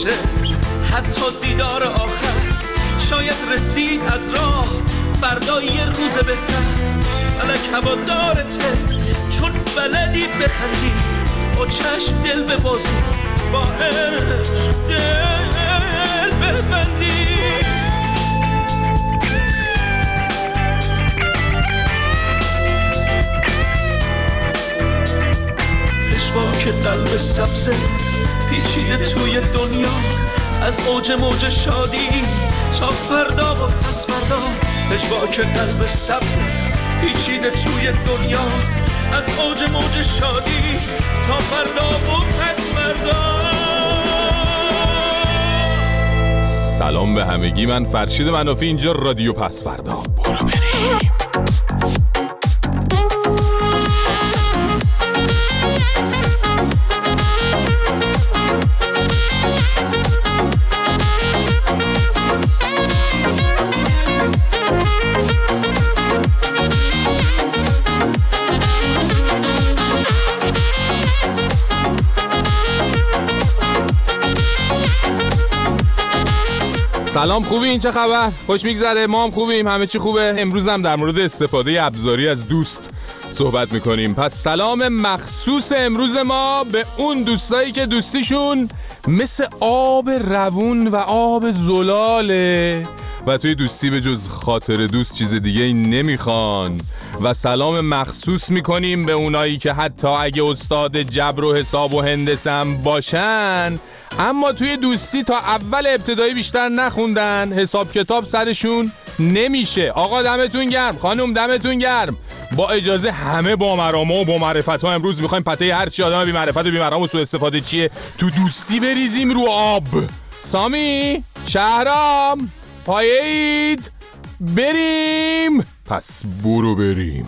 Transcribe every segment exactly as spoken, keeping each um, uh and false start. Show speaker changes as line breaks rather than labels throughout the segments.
باشه حتی دیدار آخر. شاید رسید از راه فردا یه روز بهتر. فلک هوادارته چون بلدی بخندی، با چشم دل ببازی، با عشق دل ببندی. پشواک قلب سبزت پیچیده توی دنیا، از اوج موج شادی تا فردا و پس فردا. پشواک قلب سبزت پیچیده توی دنیا، از اوج موج شادی تا فردا و پس فردا.
سلام به همگی، من فرشید منافی، اینجا رادیو پس فردا. برو بریم. سلام، خوبی؟ این چه خبر؟ خوش میگذره؟ ما هم خوبیم، همه چی خوبه. امروز هم در مورد استفاده ابزاری از دوست صحبت میکنیم. پس سلام مخصوص امروز ما به اون دوستایی که دوستیشون مثل آب روون و آب زلاله و توی دوستی به جز خاطر دوست چیز دیگه نمیخوان. و سلام مخصوص میکنیم به اونایی که حتی اگه استاد جبر و حساب و هندسه هم باشن، اما توی دوستی تا اول ابتدایی بیشتر نخوندن، حساب کتاب سرشون نمیشه. آقا دمتون گرم، خانم دمتون گرم. با اجازه همه با مرامه و با معرفت ها امروز میخوایم پته هر چی آدم بی معرفت و بی مرام و سوء استفاده چیه تو دوستی بریزیم رو آب. سامی، شهرام، پایه اید، بریم. پس برو بریم.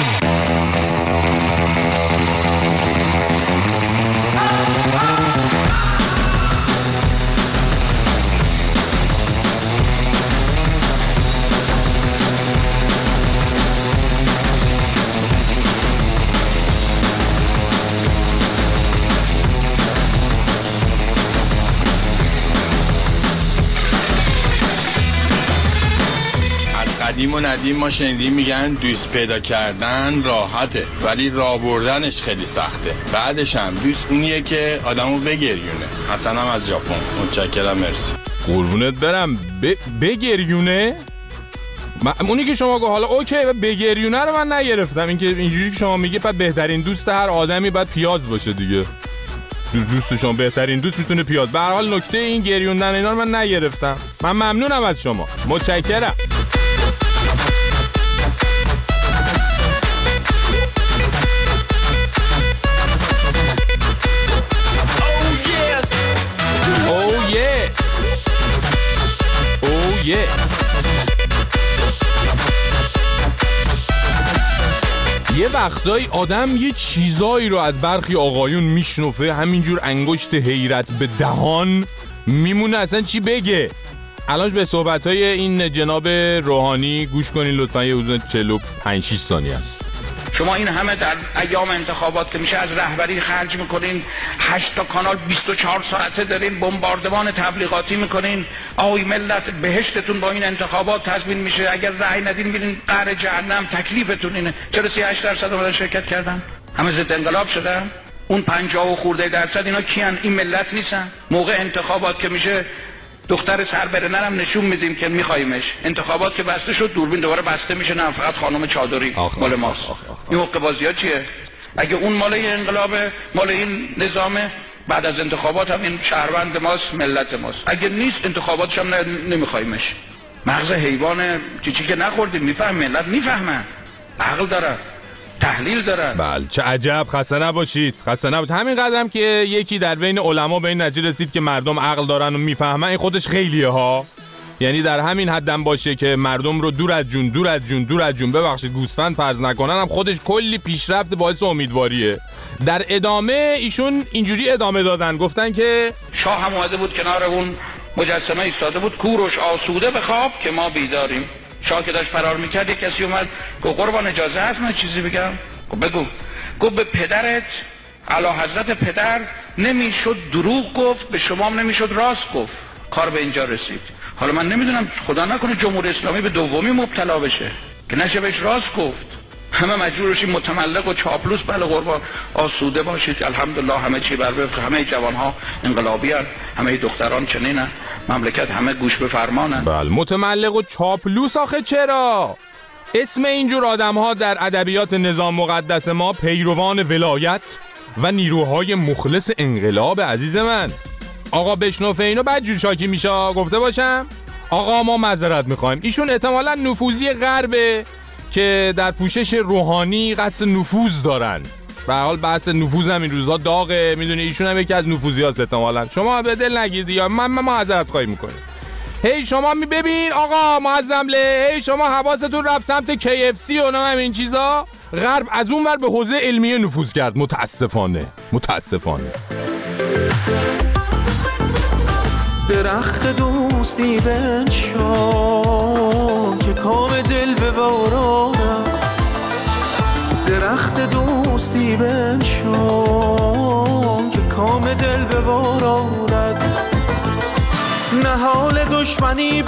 قدیم و ندیم ما شنیدیم میگن دوست پیدا کردن راحته ولی راه بردنش خیلی سخته. بعدش هم دوست اونیه که آدمو بگریونه. حسن هم از ژاپن. متشکرم، مرسی.
قربونت برم. ب... بگریونه؟ من... اونی که شما گفت حالا اوکی بگریونه رو من نگرفتم. این که اینجوری که شما میگه بعد بهترین دوست هر آدمی باید پیاز باشه دیگه. دوست شما بهترین دوست میتونه پیاز. به هر حال نکته این گریوندن اینا رو من نگرفتم. من ممنونم از شما. متشکرم. یه وقتایی آدم یه چیزایی رو از برخی آقایون میشنفه، همینجور انگشت حیرت به دهان میمونه اصلا چی بگه. الان به صحبت‌های این جناب روحانی گوش کنین لطفاً. یه حدود چهل و پنج شش ثانیه است.
شما این همه در ایام انتخابات که میشه از رهبری خرج میکنین، هشت تا کانال بیست و چهار ساعته دارین بمباردمان تبلیغاتی میکنین. آوی ملت بهشتتون با این انتخابات تضمین میشه، اگر رأی ندین میرین قعر جهنم. تکلیفتون اینه. چرا سی و هشت درصد اومدن شرکت کردن؟ همه ضد انقلاب شدن. اون پنجاه و خورده درصد اینا کیان؟ این ملت نیستن؟ موقع انتخابات که میشه دختر سربرنرم نشون میدیم که میخوایمش. انتخابات که بسته شد دوربین دوباره بسته میشه، نه فقط خانم چادری مال ماست. این حقوق بازی ها چیه؟ اگه اون مال این انقلابه، مال این نظامه، بعد از انتخابات هم این شهروند ماست، ملت ماست. اگه نیست انتخاباتش هم نمیخوایمش. مغز حیوان چیچی که نخوردیم. میفهم ملت، میفهمن، عقل دارن، تحلیل دارن.
بله چه عجب. خسته نباشید، خسته نباشید. همین قدرم که یکی در بین علما به این نتیجه رسید که مردم عقل دارن و میفهمن، این خودش خیلیه ها. یعنی در همین حدم باشه که مردم رو دور از جون دور از جون دور از جون ببخشید گوسفند فرض نکنن، هم خودش کلی پیشرفت باعث امیدواریه. در ادامه ایشون اینجوری ادامه دادن، گفتن که
شاه هم اومده بود کنار اون مجسمه ایستاده بود، کوروش آسوده به خواب که ما بیداریم. شاه که داشت فرار میکرد یک کسی اومد گفت قربان اجازه هست من چیزی بگم؟ گفت بگو. گفت به پدرت اعلی حضرت پدر نمیشد دروغ گفت، به شما هم نمیشد راست گفت. کار به اینجا رسید. حالا من نمیدونم خدا نکنه جمهوری اسلامی به دومی مبتلا بشه که نشه بهش راست گفت. همه مجبور بشید متملق و چاپلوس بله قربان آسوده باشید. الحمدلله همه چی بر وفق، همه جوانها انقلابی هست، همه دختران چنینن، مملکت همه گوش به فرمانن.
بله متملق و چاپلوس آخه چرا؟ اسم اینجور آدم ها در ادبیات نظام مقدس ما پیروان ولایت و نیروهای مخلص انقلاب عزیز من. آقا بشنوفه اینو بعد جور شاکی میشه گفته باشم. آقا ما معذرت میخوایم، ایشون احتمالاً نفوذی غربه که در پوشش روحانی قصد نفوذ دارن. به هر حال بحث نفوذ هم این روزها داغه، میدونی ایشون هم یکی از نفوذیاست احتمالاً. شما به دل نگیردی یا من من معذرت خواهی میکنیم. هی شما می ببین آقا معظمله، هی شما حواستون رفت سمت کی اف سی و اونم این چیزا. غرب از اون ور به حوزه علمیه نفوذ کرد متاسفانه متاسفانه.
درخت دوستی بنشان که کام دل ببارانم، درخت دوستی بنشان که کام دل ببارانم، نهال دشمنی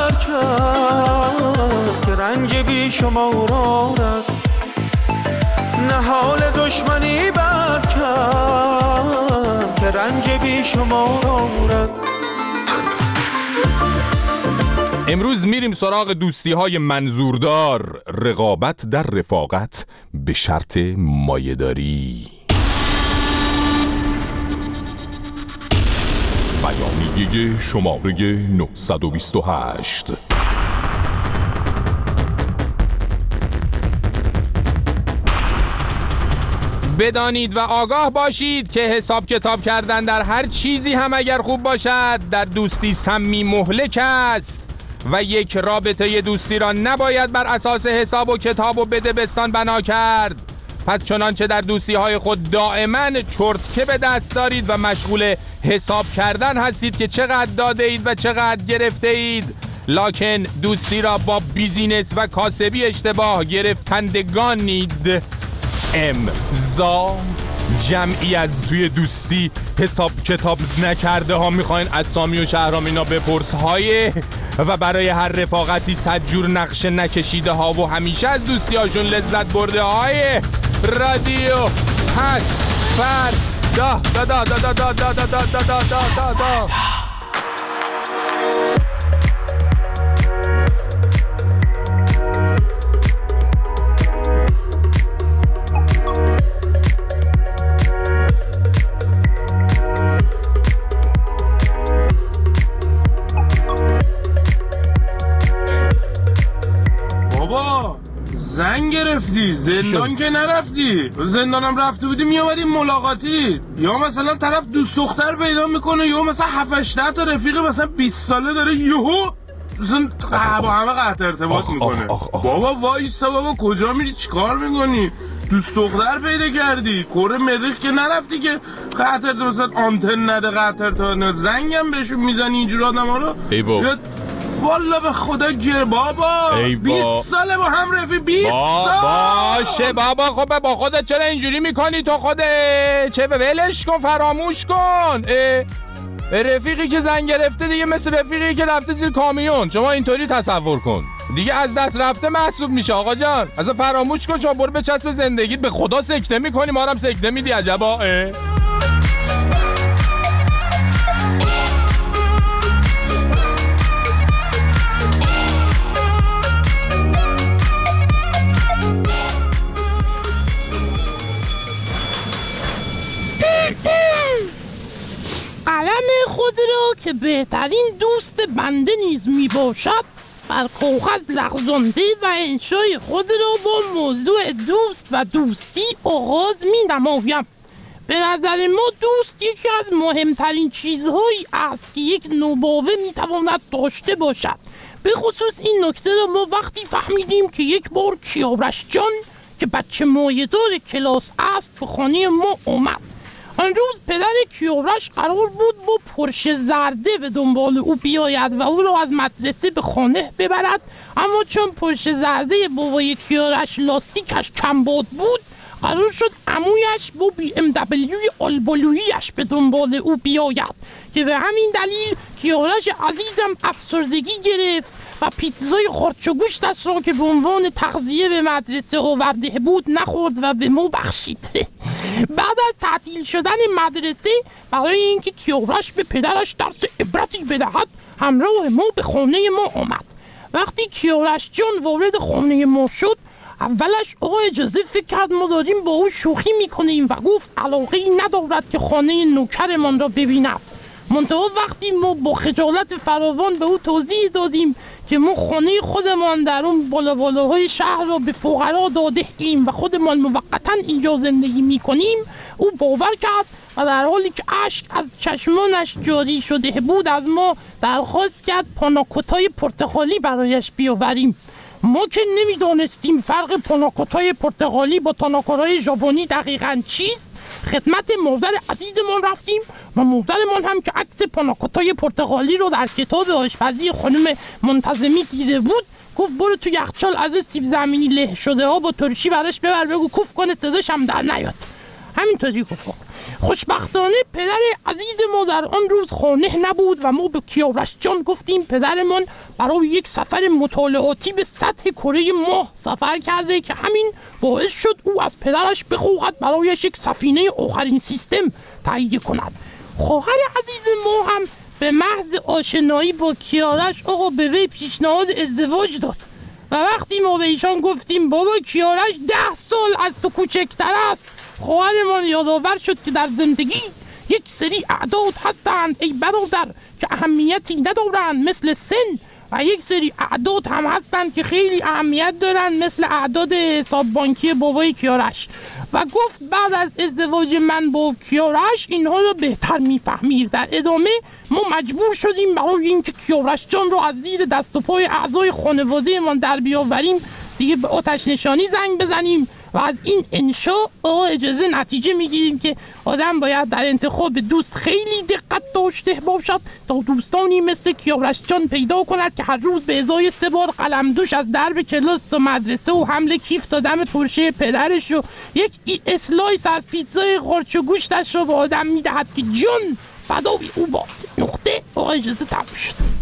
برکرد که رنج بی شمار آرد، نهال دشمنی برکرد که رنج بی شمار آرد.
امروز میریم سراغ دوستی های منظوردار، رقابت در رفاقت به شرط مایه‌داری. بیانیه شماره نهصد و بیست و هشت. بدانید و آگاه باشید که حساب کتاب کردن در هر چیزی هم اگر خوب باشد در دوستی سمی مهلک است و یک رابطه دوستی را نباید بر اساس حساب و کتاب و بدبستان بنا کرد. پس چنانچه در دوستی های خود دائما چرتکه به دست دارید و مشغول حساب کردن هستید که چقدر داده اید و چقدر گرفته اید، لکن دوستی را با بیزینس و کاسبی اشتباه گرفتندگانید. امضا جمعی از توی دوستی حساب کتاب نکرده ها میخواین اسامی و شهرام اینا بپرس های و برای هر رفاقتی صد جور نقشه نکشیده ها و همیشه از دوستی هاشون لذت برده های رادیو پس فردا دا دا دا دا دا دا دا دا دا دا دا دا.
زنگ گرفتی، زندان که نرفتی. زندانم رفته بودی میامدی ملاقاتی، یا مثلا طرف دوست دختر پیدا میکنه یا مثلا هفت هشت تا رفیق مثلا بیست ساله داره یهو مثلا با همه قطع ارتباط میکنه. بابا وایستا بابا، کجا میری چیکار میکنی؟ دوست دختر پیدا کردی، کره مریخ که نرفتی که قطع ارتباط مثلا آنتن نده، قطع ارتباط زنگم بهشون میزنی اینجور آدما رو.
ای بابا
والا به خدا گیر بابا، بیست ساله با هم رفی، بیست سال
باشه بابا. خب با خودت چرا اینجوری میکنی تو خودت؟ چه ولش کن، فراموش کن. رفیقی که زنگ گرفته دیگه مثل رفیقی که رفته زیر کامیون، شما اینطوری تصور کن دیگه، از دست رفته محسوب میشه آقا جان. اصلا فراموش کن، شما برو بچسب زندگیت. به خدا سکته میکنی، ما هم سکته میدی. عجبا.
قلم خود را که بهترین دوست بنده نیز می باشد بر کاغذ لغزانده و انشای خود را با موضوع دوست و دوستی آغاز می نمایم. به نظر ما دوست یکی از مهمترین چیزهایی است که یک نوباوه می تواند داشته باشد. به خصوص این نکته را ما وقتی فهمیدیم که یک بار کیارش جان که بچه مایه‌دار کلاس است به خانه ما آمد. آن روز پدر کیارش قرار بود با پرشه زرده به دنبال او بیاید و او را از مدرسه به خانه ببرد، اما چون پرشه زرده بابای کیارش لاستیکش کمباد بود قرار شد عمویش با بی ام دبلیوی آلبالوییش به دنبال او بیاید که به همین دلیل کیارش عزیزم افسردگی گرفت و پیتزای خرچ و گوشتش را که به عنوان تغذیه به مدرسه آورده بود نخورد و به ما بخشید. بعد از تعطیل شدن مدرسه برای اینکه کیارش به پدرش درس عبرتی بدهد همراه ما به خانه ما آمد. وقتی کیارش جان وارد خانه ما شد اولش آقا اجازه فکر کرد ما داریم با او شوخی میکنیم و گفت علاقه ای ندارد که خانه نوکرمان را ببیند. منتها وقتی ما با خجالت فراوان به او توضیح دادیم که ما خانه خودمان در اون بالا بالاهای شهر را به فقرا داده ایم و خودمان موقتا اینجا زندگی میکنیم، او باور کرد و در حالی که اشک از چشمانش جاری شده بود از ما درخواست کرد پاناکوتای پرتقالی برایش بیاوریم. ما که نمیدانستیم فرق پاناکوتای پرتقالی با تاناکورای ژاپنی دقیقاً چیست، خدمت مادر عزیزمان رفتیم و مادرمان هم که عکس پاناکوتای پرتقالی رو در کتاب آشپزی خانم منتظمی دیده بود گفت برو تو یخچال از سیب زمینی له شده ها با ترشی براش ببر بگو کوف کنه صداش هم در نیاد. همینطوری گفت. خوشبختانه پدر عزیز ما در آن روز خانه نبود و ما به کیارش جان گفتیم پدرمان برای یک سفر مطالعاتی به سطح کره ماه سفر کرده که همین باعث شد او از پدرش بخواهد برایش یک سفینه آخرین سیستم تهیه کند. خواهر عزیز ما هم به محض آشنایی با کیارش آقا به وی پیشنهاد ازدواج داد و وقتی ما به ایشان گفتیم بابا کیارش ده سال از تو کوچکتر است، خواهرمان یادآور شد که در زندگی یک سری اعداد هستند ای برادر که اهمیتی ندارند مثل سن و یک سری اعداد هم هستند که خیلی اهمیت دارند مثل اعداد حساب بانکی بابای کیارش و گفت بعد از ازدواج من با کیارش اینها رو بهتر میفهمید. در ادامه ما مجبور شدیم برای اینکه کیارش جان رو از زیر دست و پای اعضای خانواده من در بیاوریم دیگه به آتش نشانی زنگ بزنیم و از این انشا آقا اجازه نتیجه میگیریم که آدم باید در انتخاب دوست خیلی دقت داشته باشد تا دوستانی مثل کیارش جان پیدا کند که هر روز به ازای سه بار قلم دوش از درب کلاس تا مدرسه و حمله کیف تا دم ترشه پدرش و یک اسلایس از پیتزای خرچ و گوشتش رو به آدم میدهد که جان فدای او باد. نقطه. آقا اجازه تموم شد.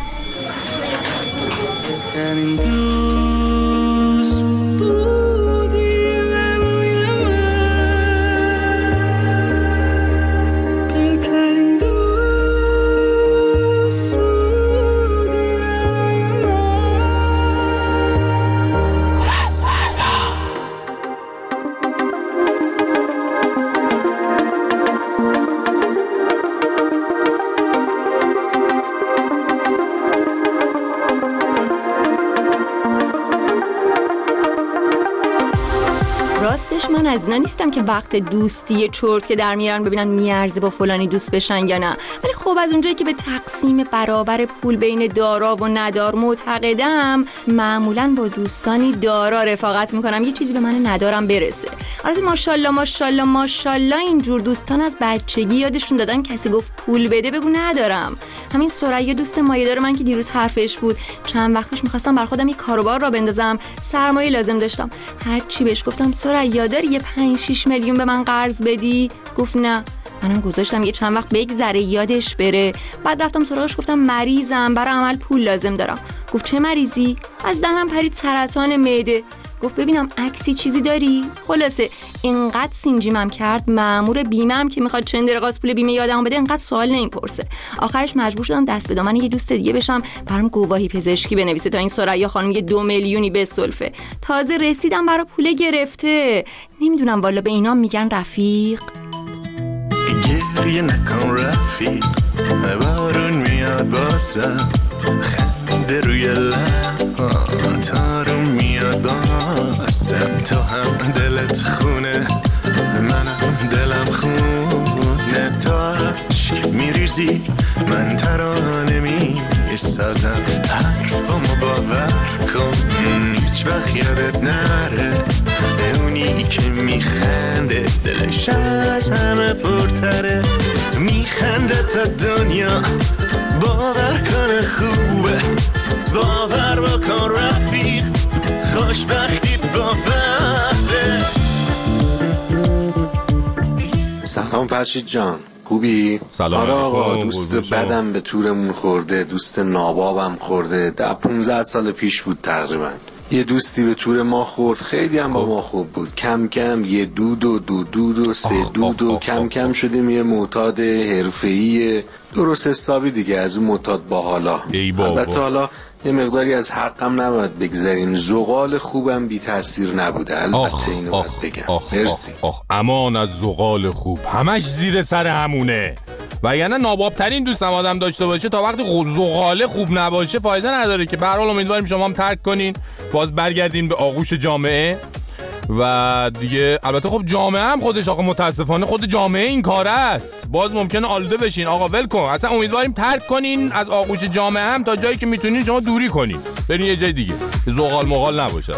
من از اینا نیستم که وقت دوستی چرت که در میارن ببینن میارزه با فلانی دوست بشن یا نه، ولی خب از اونجایی که به تقسیم برابر پول بین دارا و ندار معتقدم معمولا با دوستانی دارا رفاقت میکنم یه چیزی به من ندارم برسه. البته ماشاءالله ماشاءالله ماشاءالله اینجور دوستان از بچگی یادشون دادن کسی گفت پول بده بگو ندارم. همین سریا دوست مایه‌دار من که دیروز حرفش بود چند وقت پیش می‌خواستم بر خودم یه کاروبار را بندازم، سرمایه لازم داشتم، هر چی بهش گفتم سریا داری یه پنج شش میلیون به من قرض بدی؟ گفت نه. منم گذاشتم یه چند وقت بگذره یادش بره. بعد رفتم سراغش گفتم مریضم برای عمل پول لازم دارم. گفت چه مریضی؟ از دهنم پرید سرطان معده. گفت ببینم عکسی چیزی داری؟ خلاصه اینقدر سینجیمم کرد مأمور بیمه‌ام که میخواد چند دقیقه پول بیمه یادم بده اینقدر سوال نمیپرسه. آخرش مجبور شدم دست به دامن یه دوست دیگه بشم برام گواهی پزشکی بنویسه تا این سریا خانم یه دو میلیونی بسلفه. تازه رسیدم برای پول گرفته. نمیدونم والا به اینا میگن رفیق.
گریه نکن رفیق بارون میاد بازم خنده روی لبات آروم میاد بازم تو هم دلت خونه منم دلم خونه تو عشق میریزی من ترانه میسازم حرفمو باور کن هیچ وقت یادت نره اونی که میخنده دلش از همه پرتره میخنده تا دنیا باور کنه خوبه باور بکن رفیق خوشبختی با فرده
سلام فرشید جان، خوبی؟
سلام.
آره آقا، دوست بدم به تورمون خورده، دوست نابابم خورده. ده پونزده سال پیش بود تقریبا. یه دوستی به تور ما خورد، خیلی هم با ما خوب بود. کم کم یه دود و دو دود و سه دود و کم کم شدیم یه معتاد حرفه‌ای درست حسابی دیگه، از اون معتاد با حالا. البته حالا یه مقداری از حقم نباید بگذاریم، زغال خوبم بی تاثیر نبوده، البته اینو باید بگم.
آخ
مرسی.
آخ آخ امان از زغال خوب، همش زیر سر همونه. وگرنه نابابترین دوستم آدم داشته باشه تا وقتی زغال خوب نباشه فایده نداره که. به هر حال امیدواریم شما هم ترک کنین، باز برگردین به آغوش جامعه و دیگه. البته خب جامعه هم خودش آقا متاسفانه خود جامعه این کاره است، باز ممکنه آلوده بشین. آقا ول کن، اصلا امیدواریم ترک کنین از آغوش جامعه هم تا جایی که میتونین شما دوری کنین، برین یه جای دیگه زغال مغال نباشه.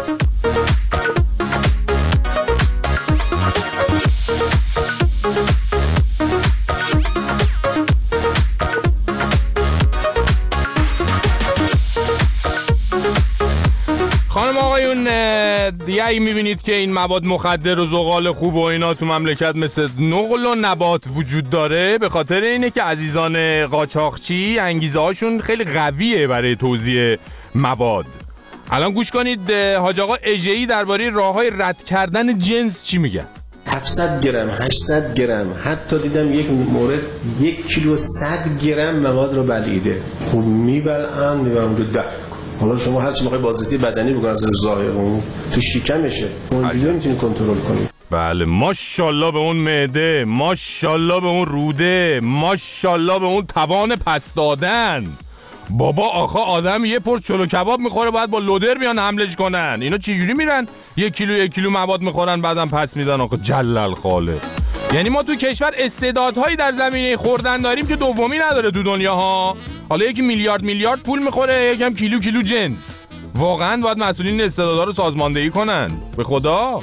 خانم آقایون، دیگه ای میبینید که این مواد مخدر و زغال خوب و اینا تو مملکت مثل نقل و نبات وجود داره، به خاطر اینه که عزیزان قاچاقچی انگیزه هاشون خیلی قویه برای توزیع مواد. الان گوش کنید حاج آقا اژه‌ای درباره راههای رد کردن جنس چی میگن.
هفتصد گرم، هشتصد گرم، حتی دیدم یک مورد یک کیلو صد گرم مواد رو بلعیده. خب میبرن میبرن تو ده. حالا شما هر چی میخوای بازرسی بدنی بکنی از ظاهر اون تو شکمشه، اونجوری میتونی کنترل کنی.
بله، ماشاءالله به اون معده، ماشاءالله به اون روده، ماشاءالله به اون توان پس دادن. بابا آخه آدم یه پر چلو کباب میخوره باید با لودر بیان حملش کنن. اینا چجوری میرن یک کیلو یک کیلو مواد میخورن بعدم پس میدن؟ آخه جلل خالق. یعنی ما تو کشور استعدادهایی در زمینه خوردن داریم که دومی نداره تو دنیا ها. حالا یکی میلیارد میلیارد پول میخوره، یکم کیلو کیلو جنس. واقعا باید مسئولین استعدادها رو سازماندهی کنن، به خدا.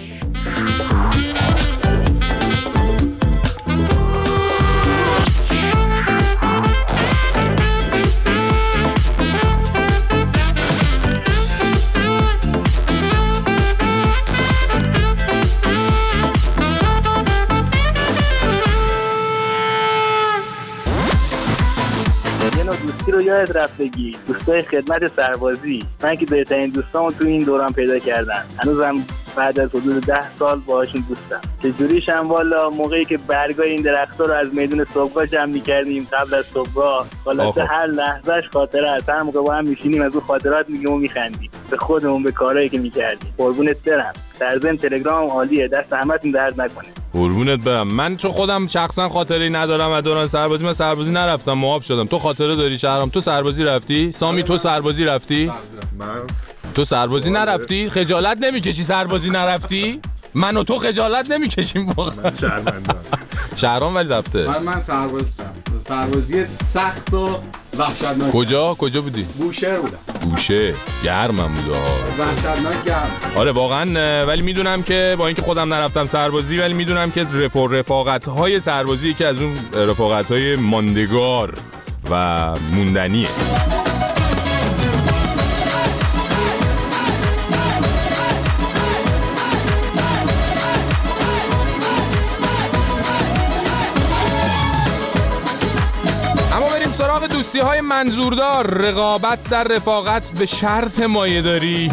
دوستی رو یاد رفتگی، دوستای خدمت سربازی. من که بهترین دوستامو تو این دوران پیدا کردم، هنوزم بعد از حدود ده سال باهاشون دوستم. چجوریش هم والا موقعی که برگای این درخت‌ها رو از میدون صبحگاه جمع می‌کردیم قبل از صبحگاه، والا هر لحظهش خاطره است. هر موقع با هم میشینیم از اون خاطرات میگیم و میخندیم به خودمون، به کارهایی که می‌کردیم. قربونت برم. در ضمن تلگرام عالیه، دست همتون درد نکنه.
قربونت برم. من چون خودم شخصا خاطری ندارم از دوران سربازی، من سربازی نرفتم، معاف شدم. تو خاطره داری شهرام؟ تو سربازی رفتی؟ سامی تو سربازی رفتی؟
من
تو سربازی نرفتی؟ خجالت نمیکشی سربازی نرفتی؟ من و تو خجالت نمیکشیم واقعا.
شهرمندم.
شهرام ولی رفته.
من من سربازی سربازی سخت و وحشتناک.
کجا کجا بودی؟
بوشهر بودم.
بوشهر گرمم بود ها.
وحشتناک گرم.
آره واقعا. ولی میدونم که با اینکه خودم نرفتم سربازی، ولی میدونم که رفاق رفاقت‌های سربازی که از اون رفاقت‌های ماندگار و موندنیه. سراغ دوستی های منظوردار، رقابت در رفاقت به شرط مایه‌داری.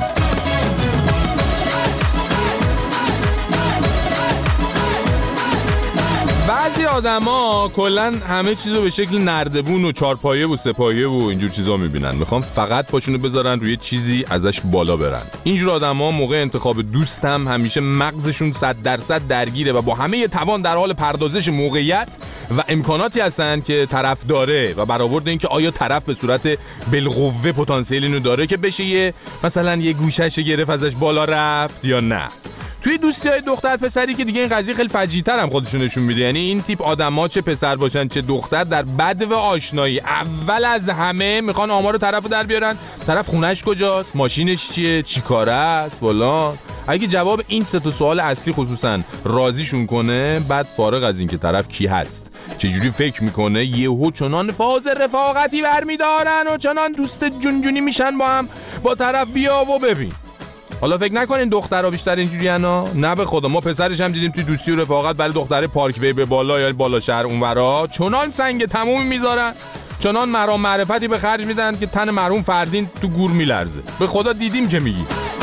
بعضی آدما کلن همه چیزو به شکل نردبون و چارپایه و سه‌پایه و اینجور چیزا میبینن، میخوان فقط پاشونو بذارن روی چیزی ازش بالا برن. اینجور آدما موقع انتخاب دوست هم همیشه مغزشون صد درصد درگیره و با همه توان در حال پردازش موقعیت و امکاناتی هستن که طرف داره و برآورد این که آیا طرف به صورت بالقوه پتانسیل اینو داره که بشه یه مثلا یه گوشه‌شو گرفت ازش بالا رفت یا نه. توی دوستی‌های دختر پسری که دیگه این قضیه خیلی فجیع‌تر هم خودشون نشون میده. یعنی این تیپ آدما چه پسر باشن چه دختر، در بدو آشنایی اول از همه میخوان آمار طرفو در بیارن. طرف خونش کجاست، ماشینش چیه، چی کاره است، فلان. اگه جواب این سه تا سوال اصلی خصوصا راضیشون کنه، بعد فارغ از این که طرف کی هست، چجوری فکر میکنه، یهو چنان فاز رفاقتی برمیدارن و چنان دوست جونجونی میشن با هم با طرف. بیا و ببین حالا فکر نکنین دخترها بیشتر اینجوریانا؟ نه به خدا، ما پسرش هم دیدیم توی دوستی و رفاقت برای دختره پارک وی به بالا یا بالا شهر اونورا چنان سنگ تمومی میذارن، چنان مرام معرفتی به خرج میدن که تن مرحوم فردین تو گور میلرزه. به خدا دیدیم که میگی.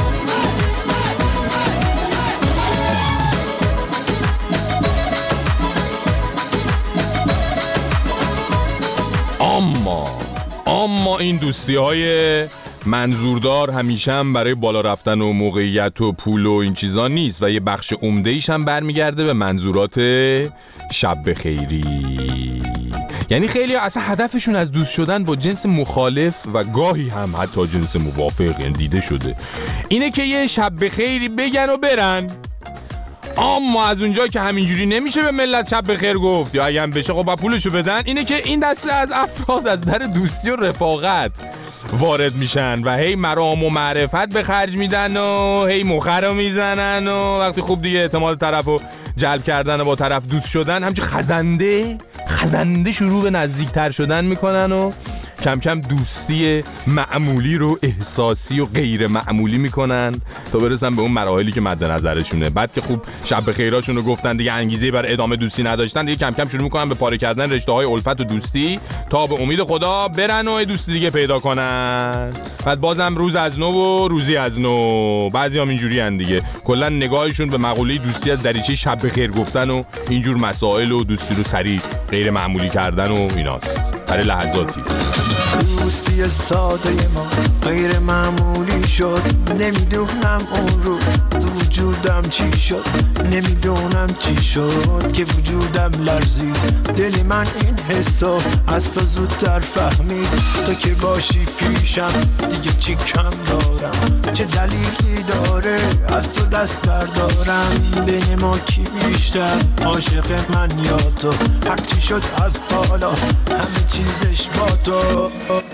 اما اما این دوستی های منظوردار همیشه هم برای بالا رفتن و موقعیت و پول و این چیزا نیست و یه بخش عمده ایش هم برمیگرده به منظورات شب بخیری. یعنی خیلی اصلا هدفشون از دوست شدن با جنس مخالف و گاهی هم حتی جنس موافق یعنی دیده شده اینه که یه شب بخیری بگن و برن. اما از اونجا که همینجوری نمیشه به ملت شب بخیر گفت یا اگه هم بشه خب با پولشو بدن، اینه که این دسته از افراد از در دوستی و رفاقت وارد میشن و هی مرام و معرفت به خرج میدن و هی مخر رو میزنن و وقتی خوب دیگه اعتماد طرفو جلب کردن و با طرف دوست شدن همچه خزنده خزنده شروع به نزدیکتر شدن میکنن و کم کم دوستی معمولی رو احساسی و غیر معمولی میکنن تا برسن به اون مراحلی که مد نظرشونه. بعد که خوب شب بخیراشون رو گفتن دیگه انگیزه برای ادامه دوستی نداشتن، دیگه کم کم شروع میکنن به پاره کردن رشته های الفت و دوستی تا به امید خدا برن و دوستی دیگه پیدا کنن. بعد بازم روز از نو و روزی از نو. بعضی هم اینجوری ان دیگه، کلا نگاهشون به مقوله دوستی از دریچه شب بخیر گفتن و اینجور مسائل و دوستی رو سریع غیر معمولی کردن و ایناست برای لحظاتی.
دوستی ساده ما غیر معمولی شد، نمیدونم اون رو تو وجودم چی شد، نمیدونم چی شد که وجودم لرزید. دل من این حسو از تو زودتر فهمید، تو که باشی پیشم دیگه چی کم دارم، چه دلیلی داره از تو دست بردارم. بین ما کی بیشتر عاشق من یا تو، هر چی شد از حالا همه چیزش با تو.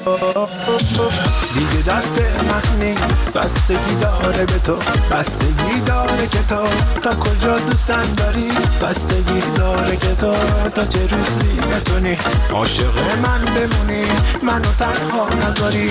دیگه دست من نیست، بستگی داره به تو، بستگی داره که تو تا کجا دوستن داری، بستگی داره که تو تا چه روزی بتونی عاشق من بمونی، منو تنها نذاری.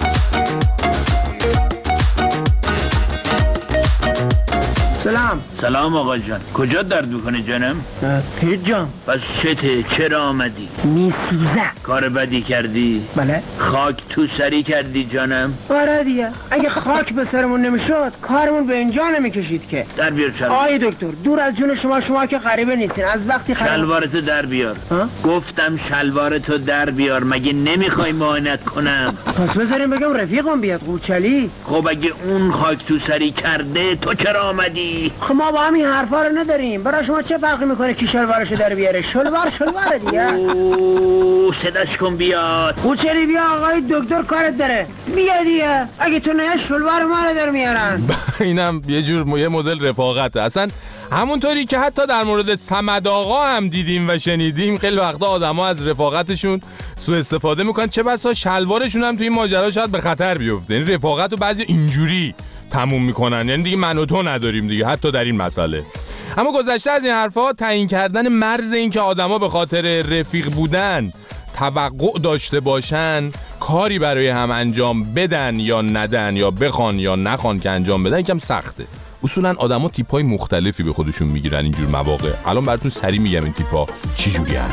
سلام. سلام آقا جان. کجا درد میکنه جانم؟
پیر جان.
پس چته؟ چرا آمدی؟
میسوزه.
کار بدی کردی؟
بله.
خاک تو سری کردی جانم؟
آره دیگه، اگه خاک به سرمون نمیشد کارمون به اینجا نمیکشید که.
در بیار شلوار.
آی دکتر دور از جون شما، شما که غریبه نیستین، از وقتی خرید
شلوارتو در بیار. ها؟ گفتم شلوارتو در بیار، مگه نمیخوای معاینت کنم؟
پس بذاریم بگم رفیقم بیاد قوچلی.
خب اگه اون خاک تو سری کرده تو چرا آمدی؟
خب ما با همین حرفا رو نداریم، برای شما چه فرقی میکنه کی شلوارشو در بیاره؟ شلوار شلوار دیگه.
اوه صداش کن بیاد.
قوچلی بیا آقای دکتر کارت داره. بیا دیگه، اگه تو نه شلوار ما رو در میارن.
اینم یه جور یه مدل رفاقته. اصلا همونطوری که حتی در مورد صمد آقا هم دیدیم و شنیدیم خیلی وقتا آدما از رفاقتشون سوء استفاده میکنن، چه بسا شلوارشون هم توی این ماجرا شاید به خطر بیفته. یعنی رفاقت رو بعضی اینجوری تموم میکنن، یعنی دیگه من و تو نداریم دیگه حتی در این مسئله. اما گذشته از این حرفا، تعیین کردن مرز این که آدما به خاطر رفیق بودن توقع داشته باشن کاری برای هم انجام بدن یا ندن یا بخوان یا نخوان که انجام بدن یکم سخته. اصولا آدما تیپای مختلفی به خودشون میگیرن اینجور مواقع. الان براتون سریع میگم این تیپا چی جوری هن.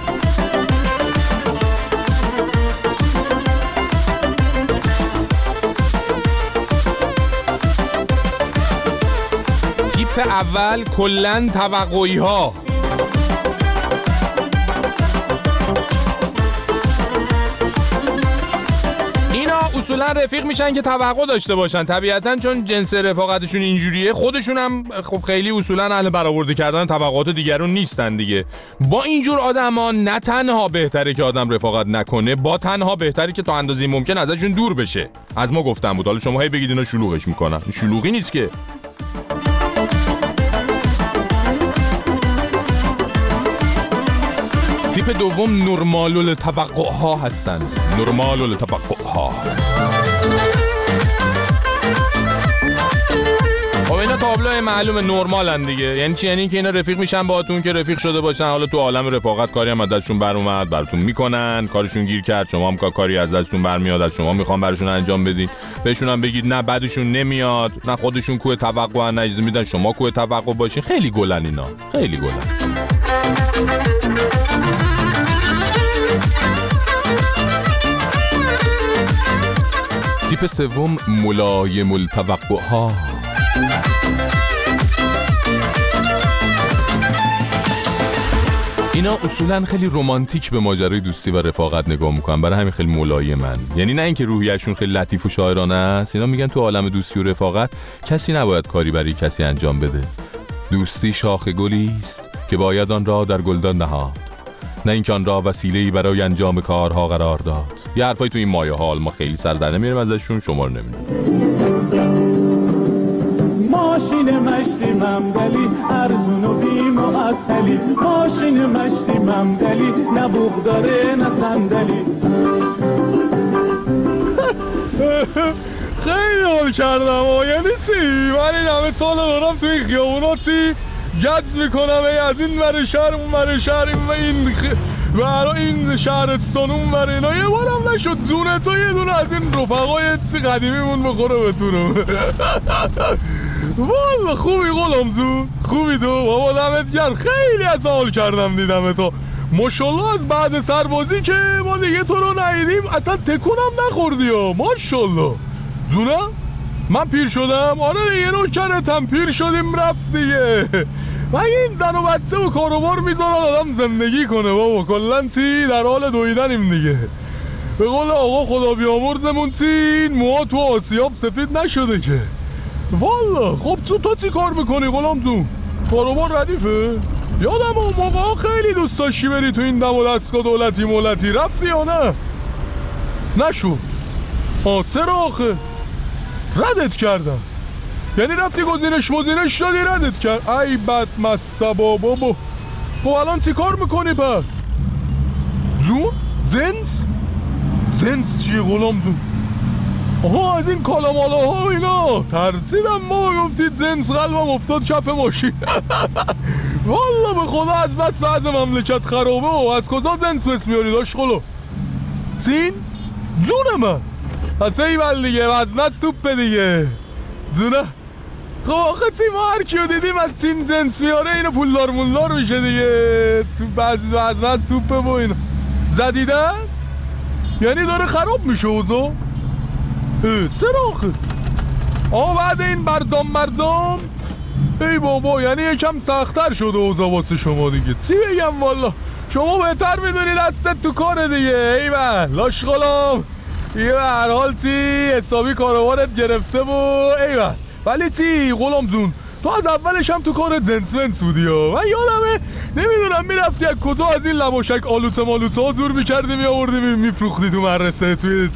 تیپ اول کلن توقعی ها. اینا اصولا رفیق میشن که توقع داشته باشن طبیعتاً، چون جنس رفاقتشون اینجوریه. خودشون هم خب خیلی اصولا اهل برآورده کردن توقعات دیگرون نیستن دیگه. با اینجور آدما نه تنها بهتره که آدم رفاقت نکنه، با تنها بهتره که تا اندازه‌ای ممکن ازشون دور بشه. از ما گفتم بود، حالا شما هی بگید اینا شلوغش میکنن. شلوغی نیست که. تیپ دوم نرمال التوقع ها هستند. نرمال التوقع ها. خب اینا تا تابلو معلومه نرمالن دیگه. یعنی چی؟ یعنی که اینا رفیق میشن باهاتون که رفیق شده باشن، حالا تو عالم رفاقت کاری هم ازشون بر اومد براتون میکنن، کارشون گیر کرد، شما هم کاری از دستتون برمیاد، از شما میخوان براشون انجام بدین، بهشون هم بگید نه بعدشون نمیاد، نه خودشون کوه توقع ان اجازه میدن شما کوه توقع باشین. خیلی گلن اینا، خیلی گلن. تیپ سوم ملایم التوقع ها. اینا اصولا خیلی رمانتیک به ماجرای دوستی و رفاقت نگاه میکنن، برای همین خیلی ملایمن. یعنی نه اینکه روحیه‌شون خیلی لطیف و شاعرانه است، اینا میگن تو عالم دوستی و رفاقت کسی نباید کاری برای کسی انجام بده. دوستی شاخ گلی است که باید آن را در گلدان نهاد، نه اینکه آن را وسیله‌ای برای انجام کارها قرار داد. یه حرفای تو این مایه حال ما خیلی سر در نمیاریم ازشون، شما رو نمیدونم.
ماشین مشتی ممدلی ارزون و بی معطلی، ماشین مشتی ممدلی نه بوق داره نه صندلی.
خیلی حال کردم و یعنی چی؟ من این همه سال دارم توی خیابونا چی جذب میکنم، ای از این ور شهر اون ور شهر و این خ... برای این شهرستان اون ور اینا یه بارم نشد زونه تو یه دونه از این رفقای قدیمیمون بخوره بتونم. والا خوبی غلامزون، خوبی تو بابا، دمت گرم. خیلی از حال کردم دیدم تو، ماشالله. از بعد سربازی که ما دیگه تو رو ندیدیم اصلا تکونم نخوردی ها، ماشالله. زونه من پیر شدم؟ آره دیگه نوکرتم، پیر شدیم رفت دیگه. مگه این زن و بچه و کاروبار میذارن آدم زندگی کنه بابا؟ کلن چی در حال دویدنیم دیگه. به قول آقا خدا بیامرزمون چی موها تو آسیاب سفید نشده که. والا خب تو تو چی کار میکنی غلام تو؟ کاروبار ردیفه؟ یادم اون موقع خیلی دوست داشتی بری تو این دم و دستگاه دولتی مولتی، رفتی یا نه؟ نشو. آه چرا آخه؟ ردت کردم. یعنی رفتی گزینش مزینش شدی ردت کرد؟ ای بد مصبا بابا. خب الان چی کار میکنی پس؟ جون؟ زنس؟ زنس چیه غلام جون؟ آها از این کالامالا ها اینا ترسیدم ما گفتید زنس، قلبم افتاد کف ماشین. والا به خدا از بس وضع مملکت خرابه و از کجا زنس بس میاری داشت خلو؟ سین؟ جون من پس ایول دیگه وزنه از توپه دیگه جونه. خب آخه چی ما هر کیو دیدیم از چین جنس میاره اینو پولدار مولدار میشه دیگه. تو بعضی وزنه از توپه با اینو زدیدن؟ یعنی داره خراب میشه اوضاع؟ چرا آخه؟ آه بعد این برزام برزام ای بابا یعنی یکم سختر شده اوضاع واسه شما دیگه. چی بگم والا شما بهتر میدونی دستت تو کاره دیگه. ای من لاش غلام یه به هر حال چی حسابی کاروارت گرفته و ای من. ولی چی غلام جون تو از اولش هم تو کارت زنس ونس بودی ها. من یادمه نمیدونم میرفتی از کجا از این لباشک آلوته مالوته ها دور میکردی میآوردی میفروختی تو مدرسه توی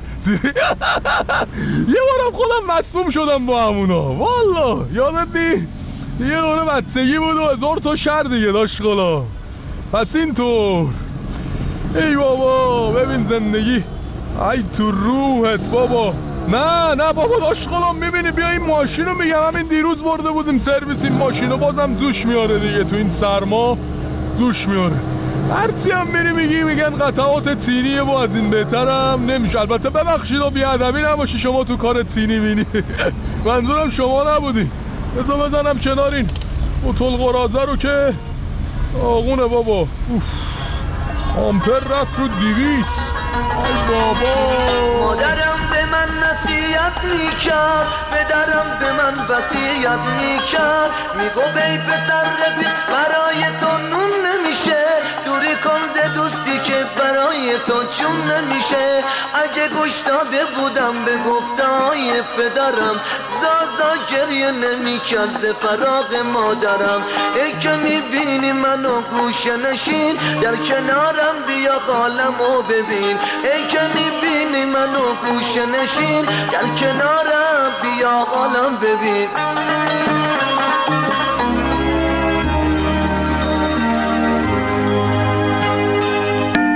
یه بارم خودم مسموم شدم با همونا والا یادت نی؟ یه دوره بچگی بود و هزار تا شر دیگه داشت غلام. پس اینطور ای بابا ببین زندگی ای تو روحت بابا. نه نه بابا داشت غلام میبینی بیا این ماشین رو میگم همین دیروز برده بودیم سرویس، این ماشین رو بازم دوش میاره دیگه تو این سرما دوش میاره. هرچی هم میری میگی میگن قطعات چینیه و از این بهترم نمیشه. البته ببخشید و بیادبی نباشی شما تو کار چینی بینی. منظورم شما نبودی. بذار بزنم کنار این بطل قرازه رو که آقونه بابا. اوف آمپر رفت رو دیویس. ای بابا
مادرم به من نصیحت میکرد، پدرم به من وصیت میکرد، میگو بی پسر رفیق برای تو نون نمیشه، دوری کن ز دوستی که برای تو چون نمیشه. اگه گوش داده بودم به گفتهای پدرم زازا گریه نمیکرد ز فراق مادرم. ای که میبینی منو گوشه نشین در کنارم بیا حالمو ببین. ای که میبینی منو گوشه نشین در کنارم بیا حالم ببین.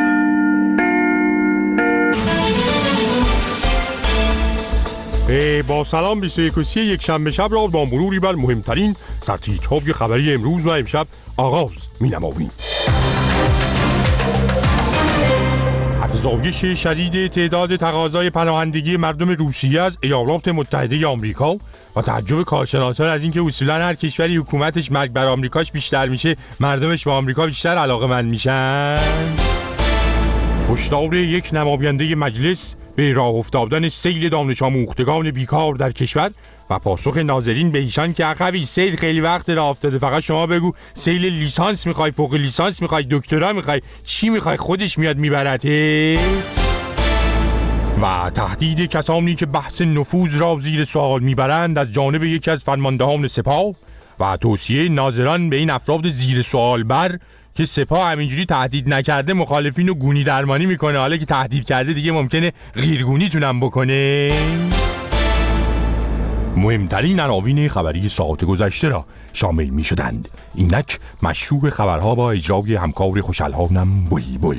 ای
با سلام بیست و یک یک شنبه شب را با مروری بر مهمترین سرتیترهای خبری امروز و امشب آغاز می‌نماییم. افزایش شدید تعداد تقاضای پناهندگی مردم روسیه از ایالات متحده آمریکا و تعجب کارشناسان از اینکه اصولا هر کشوری حکومتش مرگ بر آمریکاش بیشتر میشه، مردمش به آمریکا بیشتر علاقه‌مند میشن. هشدار یک نماینده مجلس به راه افتادن سیل دانش آموختگان بیکار در کشور و پاسخ ناظرین به ایشان که عقبی سیل خیلی وقت راه افتاده، فقط شما بگو سیل لیسانس میخوای، فوق لیسانس میخوای، دکترا میخوای، چی میخوای، خودش میاد میبرتت. و تهدید کسانی که بحث نفوذ را زیر سوال میبرند از جانب یکی از فرماندهان سپاه و توصیه ناظران به این افراد زیر سوال بر که سپاه همینجوری تهدید نکرده مخالفین رو گونی درمانی میکنه، حالا که تهدید کرده دیگه ممکنه غیرگونی تونم بکنه. مهمترین عناوین خبری ساعت گذشته را شامل می شدند. اینک مشروع خبرها با اجرای همکار خوشالهانم بلبل.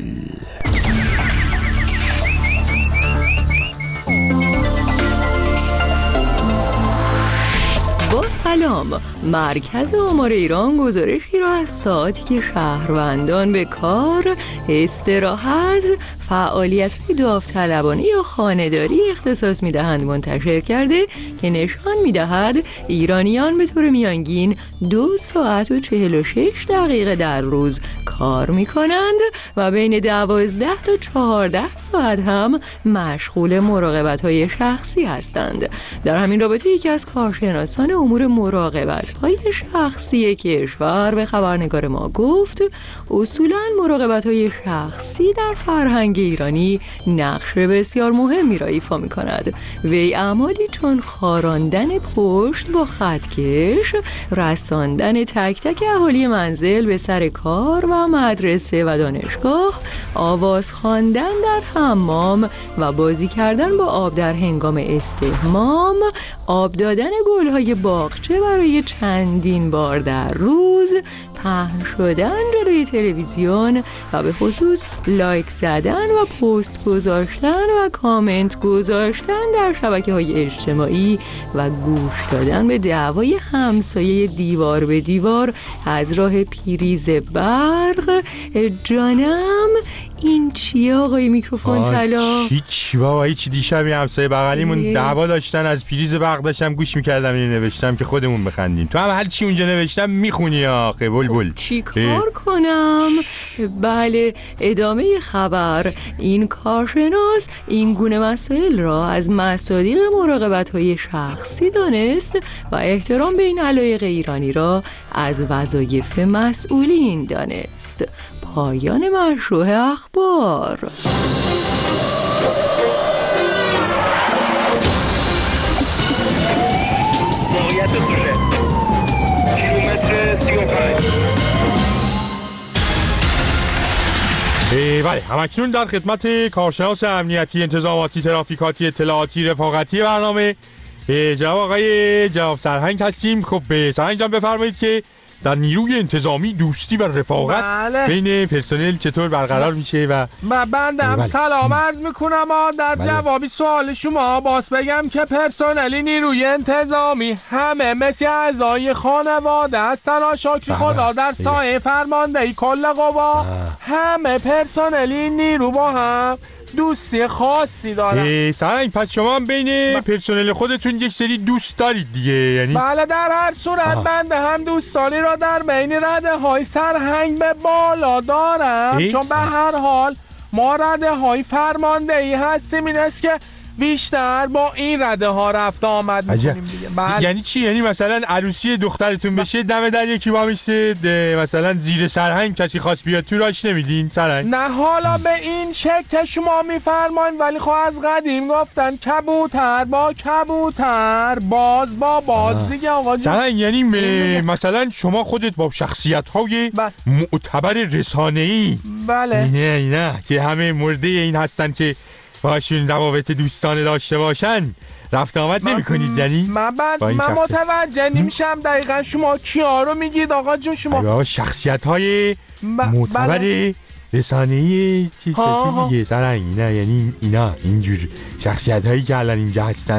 با سلام، مرکز آمار ایران گزارشی را از ساعتی که شهروندان به کار، استراحت، فعالیت‌های داوطلبانه یا خانه‌داری اختصاص می‌دهند منتشر کرده که نشان می‌دهد ایرانیان به طور میانگین دو ساعت و چهل و شش دقیقه در روز کار می‌کنند و بین دوازده تا چهارده ساعت هم مشغول مراقبت‌های شخصی هستند. در همین رابطه یکی از کارشناسان امور مراقبت‌های شخصی کشور به خبرنگار ما گفت اصولاً مراقبت‌های شخصی در فرهنگ ایرانی نقش بسیار مهمی را ایفا می کند. وی اعمالی چون خاراندن پشت با خطکش، رساندن تک تک اهالی منزل به سر کار و مدرسه و دانشگاه، آواز خواندن در حمام و بازی کردن با آب در هنگام استحمام، آب دادن گل‌های باغچه برای چندین بار در روز، پهن شدن جلوی تلویزیون و به خصوص لایک زدن و پست گذاشتن و کامنت گذاشتن در شبکه‌های اجتماعی و گوش دادن به دعوای همسایه دیوار به دیوار از راه پریز برق. جانم این چیه آقای میکروفون طلا؟
چی چی بابا، هیچ دیشب همسایه بغلیمون دعوا داشتن از پریز برق، داشتم گوش میکردم اینو نوشتم که خودمون بخندیم. تو هم هر چی اونجا نوشتم میخونی آخه بلبل.
چی کار کنم؟ بله، ادامه خبر. این کارشناس این گونه مسائل را از مصادیق مراقبت‌های شخصی دانست و احترام به این علایق ایرانی را از وظایف مسئولین دانست. پایان مشروع اخبار.
موقعیت دوشه کیلومتر سی و پنج.
بله، همکنون در خدمت کارشناس امنیتی، انتظاماتی، ترافیکاتی، اطلاعاتی، رفاقتی برنامه جناب آقای جناب سرهنگ هستیم. خب سرهنگ جان بفرمایید که در نیروی انتظامی دوستی و رفاقت بله. بین پرسنل چطور برقرار میشه و
بندم بله. سلام عرض میکنم. در بله. جوابی سوال شما باز بگم که پرسنل نیروی انتظامی همه مثل اعضای خانواده هستن. شکر خدا در سایه فرماندهی کل قوا همه پرسنل نیرو با هم دوستی خاصی دارن.
سرهنگ پس شما هم بین ب... پرسنل خودتون یک سری دوست دارید دیگه یعنی؟
بله، در هر صورت آه. بنده هم دوستانی را در بین رده های سرهنگ به بالا دارم ای؟ چون به هر حال ما رده های فرماندهی هستیم. این است که بیشتر با این رده ها رفت آمد میکنیم دیگه.
بله. یعنی چی؟ یعنی مثلا عروسی دخترتون بشه دم در یکی با میسته مثلا زیر سرهنگ کسی خواست بیاد تو راش نمیدین سرهنگ؟
نه حالا به این شکل شما میفرمایید، ولی خب از قدیم گفتن کبوتر با کبوتر باز با باز آه. دیگه آقا
سرهنگ. یعنی م... مثلا شما خودت با شخصیت های بله. معتبر رسانه‌ای
بله
نه نه که همه مرده این هستن که باشون روابط دوستانه داشته باشن رفت آمد نمی کنید یعنی؟
من بعد من متوجه نمیشم دقیقا شما کیا رو میگید آقا جون شما؟
شخصیت های ب... معتبر بله. رسانه‌ای چیز دیگه سرهنگ نه یعنی اینا اینجور شخصیت هایی که الان اینجا هستن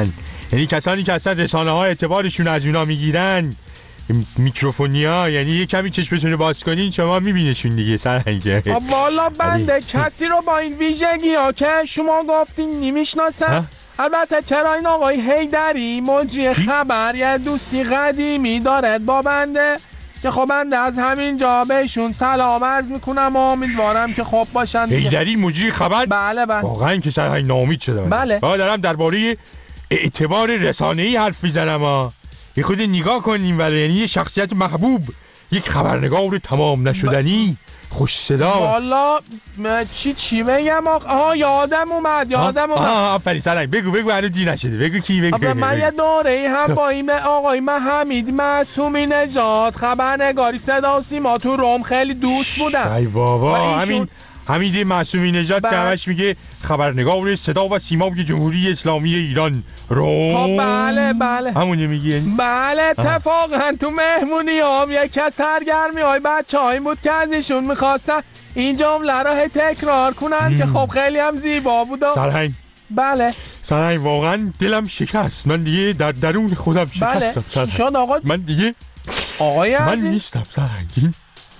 یعنی کسانی که اصلا رسانه ها اعتبارشون از اونا میگیرن، میکروفونیا، یعنی یه کمی چشمتون رو باز کنین شما میبینشون دیگه. سرهنگ
والا بنده کسی رو با این ویژگی ها که شما گفتین نمیشناسم. البته چرا این آقای حیدری مجری خبر یه دوستی قدیمی دارد با بنده که خب بنده از همین جا بهشون سلام عرض میکنم و امیدوارم که خوب باشن.
حیدری مجری خبر؟
بله بله.
واقعا که سرهنگ ناامید شدم.
بله.
آقا دارم درباره اعتبار رسانه‌ای حرف میزنم ها. یه خود نگاه کنیم، ولی یعنی یه شخصیت محبوب، یک خبرنگار تمام نشدنی، خوش صدا.
والا چی چی بگم آقا؟ آها یادم اومد یادم اومد.
آها آفرین سرهنگ، بگو بگو هنوز دی نشده، بگو کی بگو.
بگو من یه دوره هم با این آقای حمید معصومی نژاد خبرنگاری صدا و سیما تو روم خیلی دوست بودم.
ای بابا همین حمید معصومی نژاد که همش میگه خبرنگار صدا و سیما جمهوری اسلامی ایران روم.
بله بله
همونی میگی؟
بله اتفاقا تو مهمونی هم یکی از سرگرمی های بچه هایی بود که ازشون میخواستن این جمله را تکرار کنن که خب خیلی هم زیبا بود.
سرهنگ
بله
سرهنگ واقعا دلم شکست، من دیگه در درون خودم شکستم.
بله شد آقا؟
من دیگه
آقای
من نیستم سرهنگ،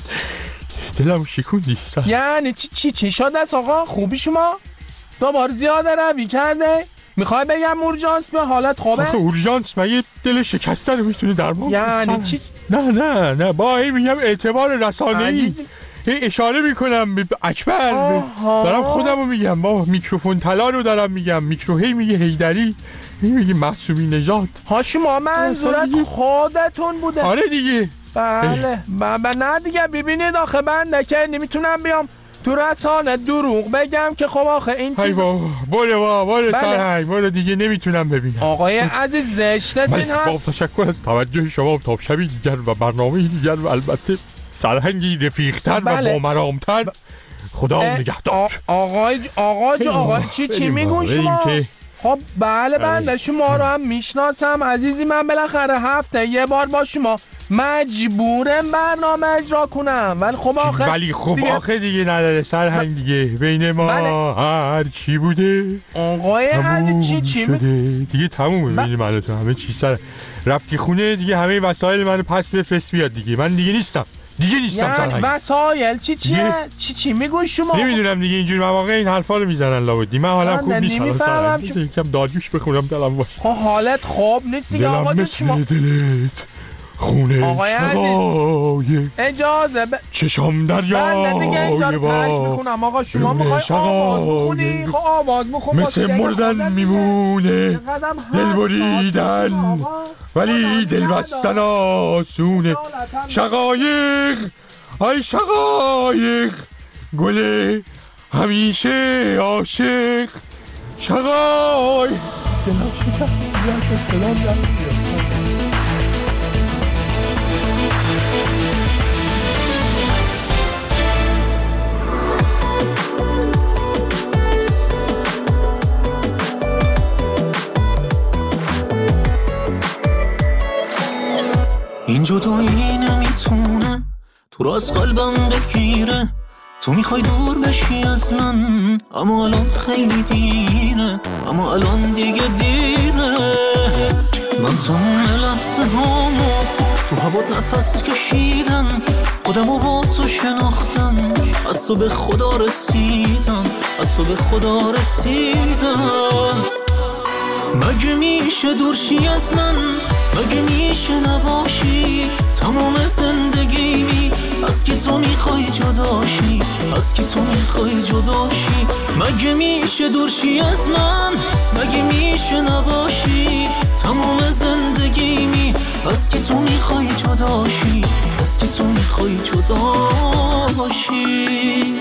دلم شکوندی.
یعنی چی چی چی شد است آقا؟ خوبی شما؟ دوباره زیاده روی کرده؟ میخوای بگم اورژانس به حالت خوبه؟
آخه اورژانس مگه دل شکسته رو میتونه درمان کنه؟
یعنی چی؟
نه نه نه با این میگم اعتبار رسانه‌ای. اشاره میکنم به اکبر، دارم خودم رو میگم، با میکروفون طلا رو دارم میگم، میکروهی میگه حیدری، این میگه معصومی نژاد.
ها شما منظورت خودتون بوده؟
آره دیگه.
بله بابا نه دیگه ببینید آخه بنده که نمیتونم بیام تو رسانه دروغ بگم که خب آخه این چیز.
ای بابا برو بابا برو سرهنگ برو دیگه نمیتونم ببینم.
آقای عزیز زشت نسین ها.
با تشکر از توجه شما تا شبی دیگر و برنامه دیگر و البته سرهنگی رفیق‌تر بله. و با مرام‌تر. خدا نگهدار.
آقای آقا جو آقا چی چی میگون شما؟ خب بله بنده شما رو هم میشناسم عزیزی، من بالاخره هفته یه بار با شما مجبورم برنامه اجرا کنم، ولی خب آخه
ولی خب دیگه آخه دیگه نداره سرهنگ دیگه بین ما بله. هر چی بوده
آقای عزیز چی چی
شده دیگه تمومه بین من و تو همه چی. سر رفتی خونه دیگه همه وسایل منو پس بفرست بیاد دیگه، من دیگه نیستم دیگه نیستم سرهنگ.
یعنی وسایل چی چی هست؟ چی چی میگوی شما؟
نمیدونم دیگه اینجور مواقع این حرفا رو میزنن لابدی. من حالم خوب نیست. نمیفهمم شما یکم داریوش بخونم دلم باشه.
خب حالت خوب نیست دیگه آقا جون شما.
دلت خونه شقایق
اجازه ب...
چشم دریای
من دیگه اینجا رو ترک میکنم آقا شما میخوای آواز بخونی؟ خب آواز بخون
مثل مردن میمونه دل بریدن ولی دل بستن آسونه. شقایق ای شقایق گل همیشه عاشق شقایق دلم شکست دلم شکست.
این جدایی نمیتونه تو را از قلبم بگیره، تو میخوای دور بشی از من اما الان خیلی دیره، اما الان دیگه دیره. من تا اون لحظه هامو تو هوات نفس کشیدم، خودمو با تو شناختم، از تو به خدا رسیدم، از تو به خدا رسیدم. مگه میشه دورشی از من، مگه میشه نباشی تمام زندگیمی، از که تو میخوای جداشی، از که تو میخوای جداشی. مگه میشه دورشی از من، مگه میشه نباشی تمام زندگیمی، از که تو میخوای جداشی، از که تو میخوای جداشی.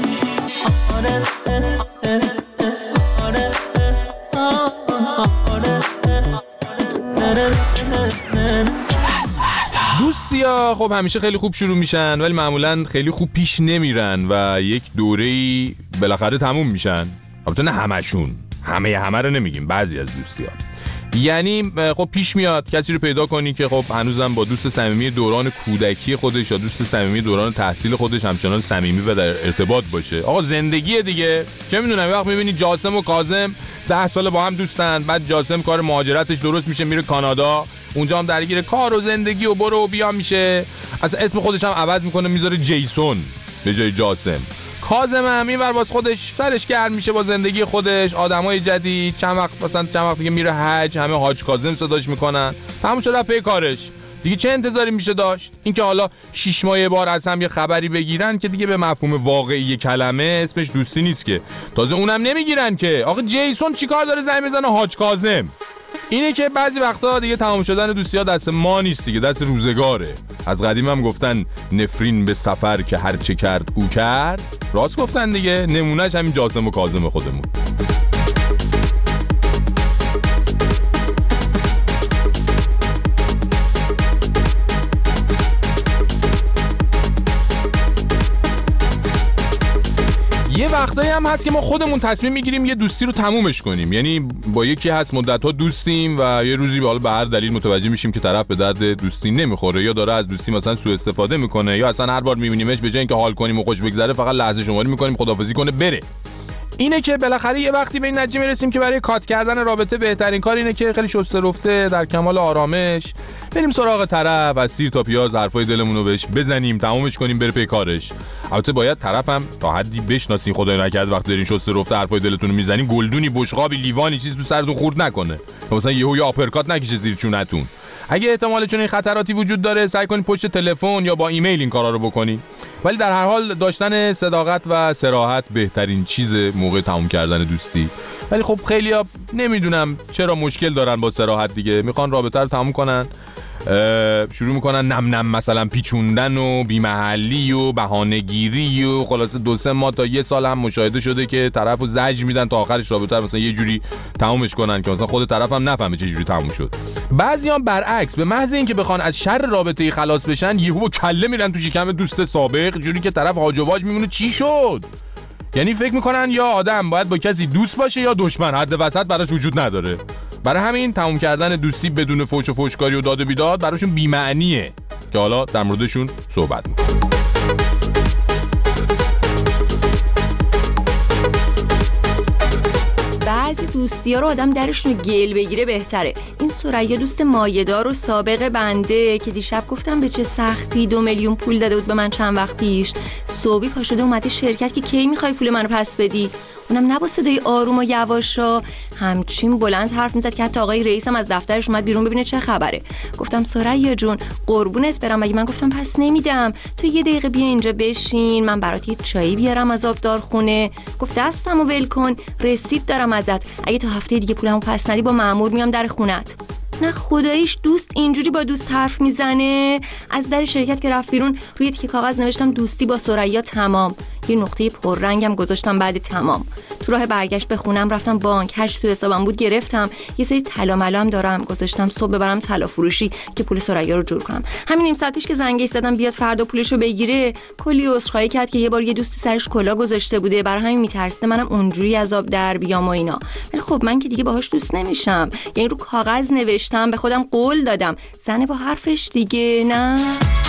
دوستیا خب همیشه خیلی خوب شروع میشن ولی معمولا خیلی خوب پیش نمیرن و یک دوره‌ای بالاخره تموم میشن. البته نه همشون، همه همه رو نمیگیم، بعضی از دوستیا یعنی خب پیش میاد کسی رو پیدا کنی که خب هنوزم با دوست صمیمی دوران کودکی خودش یا دوست صمیمی دوران تحصیل خودش همچنان صمیمی و در ارتباط باشه. آقا زندگی دیگه، چه میدونم وقت میبینی جاسم و کاظم ده سال با هم دوستن، بعد جاسم کار مهاجرتش درست میشه میره کانادا، اونجا هم درگیر کار و زندگی و برو و بیا میشه، اصلا اسم خودش هم عوض میکنه میذاره جیسون به جای جاسم. کاظم هم اینور باز خودش سرش گرم میشه با زندگی خودش، آدمای جدید، چند وقت مثلا چند وقت دیگه میره حج، همه حاج کاظم صداش میکنن، تموم شد پی کارش. دیگه چه انتظاری میشه داشت؟ اینکه حالا شش ماه یه بار از هم یه خبری بگیرن که دیگه به مفهوم واقعی کلمه اسمش دوستی نیست که. تازه اونم نمیگیرن که. آخه جیسون چیکار داره زنگ بزنه حاج کاظم؟ اینه که بعضی وقتا دیگه تمام شدن دوستی‌ها دست ما نیست دیگه، دست روزگاره. از قدیم هم گفتن نفرین به سفر که هر چه کرد او کرد. راست گفتن دیگه، نمونهش همین جاسم و کاظم خودمون. یه وقتایی هم هست که ما خودمون تصمیم میگیریم یه دوستی رو تمومش کنیم. یعنی با یکی هست مدت‌ها دوستیم و یه روزی حالا به هر دلیل متوجه میشیم که طرف به درد دوستی نمیخوره یا داره از دوستی مثلا سوء استفاده میکنه یا اصلا هر بار میبینیمش به جای اینکه حال کنیم و خوش بگذره فقط لحظه شماری میکنیم خداحافظی کنه بره. اینه که بالاخره یه وقتی به این نتیجه میرسیم که برای کات کردن رابطه بهترین کار اینه که خیلی شسته رفته در کمال آرامش بریم سراغ طرف و سیر تا پیاز حرفای دلمون رو بهش بزنیم، تمومش کنیم، بره پی کارش. البته باید طرفم تا حدی بشناسین، خدای نکرد وقتی دارین شسته رفته حرفای دلتون رو میزنین گلدونی بشقابی لیوانی چیزی تو سرتون خورد نکنه، مثلا یهو یا آپرکات نکشه زیر چونتون. اگه احتمال چون این خطراتی وجود داره سعی کنید پشت تلفن یا با ایمیل این کارا رو بکنید. ولی در هر حال داشتن صداقت و صراحت بهترین چیز موقع تموم کردن دوستی. ولی خب خیلیا نمیدونم چرا مشکل دارن با صراحت دیگه، میخوان رابطه رو تموم کنن، شروع میکنن نم نم مثلا پیچوندن و بی‌محلی و بهانه‌گیری و خلاصه دو سه ماه تا یه سال هم مشاهده شده که طرفو زجر میدن تا آخرش رابطه رو مثلا یه جوری تمومش کنن که مثلا خود طرف هم نفهمه چه جوری تموم شد. بعضیام برعکس به محض اینکه بخوان از شر رابطه خلاص بشن یهو کله میرن تو شکم دوست سابق، جوری که طرف هاج و واج میمونه چی شد. یعنی فکر میکنن یا آدم باید با کسی دوست باشه یا دشمن، حد وسط براش وجود نداره. برای همین تموم کردن دوستی بدون فوش و فوشکاری و داد و بیداد براشون بی‌معنیه که حالا در موردشون صحبت میکنیم.
بعضی دوستی‌ها رو آدم درشون رو گل بگیره بهتره. این ثریا دوست مایه‌دار و سابق بنده که دیشب گفتم به چه سختی دو میلیون پول داده بود به من چند وقت پیش، صبحی پا شده اومده شرکت که کی میخوای پول منو پس بدی؟ اونم نه با صدای آروم و یواشا، همچین بلند حرف میزد که حتی آقای رئیسم از دفترش اومد بیرون ببینه چه خبره. گفتم ثریا جون قربونت برم، مگه من گفتم پس نمیدم؟ تو یه دقیقه بیا اینجا بشین من برات یه چایی بیارم از آبدار خونه. گفت دستمو ول کن، رسید دارم ازت، اگه تا هفته دیگه پولمو پس ندی با مأمور میام در خونت. نه خداییش دوست اینجوری با دوست حرف میزنه. از در شرکت که رفت بیرون روی تیکه کاغذ نوشتم دوستی با ثریا تمام، یه نقطه پررنگم گذاشتم بعد تمام. تو راه برگشت به خونم رفتم بانک، هر چی تو حسابم بود گرفتم، یه سری طلا ملام دارم گذاشتم صبح ببرم طلا فروشی که پول ثریا رو جور کنم. همین نیم ساعت پیش که زنگش زدم بیاد فردا پولشو بگیره کلی عذرخواهی کرد که یه بار یه دوستی سرش کلا گذاشته بوده، برای همین میترسیده منم اونجوری از آب در بیام و اینا. ولی خب من که دیگه باهاش دوست نمیشم، یعنی رو کاغذ نوشتم، به خودم قول دادم، زنه با حرفش دیگه. نه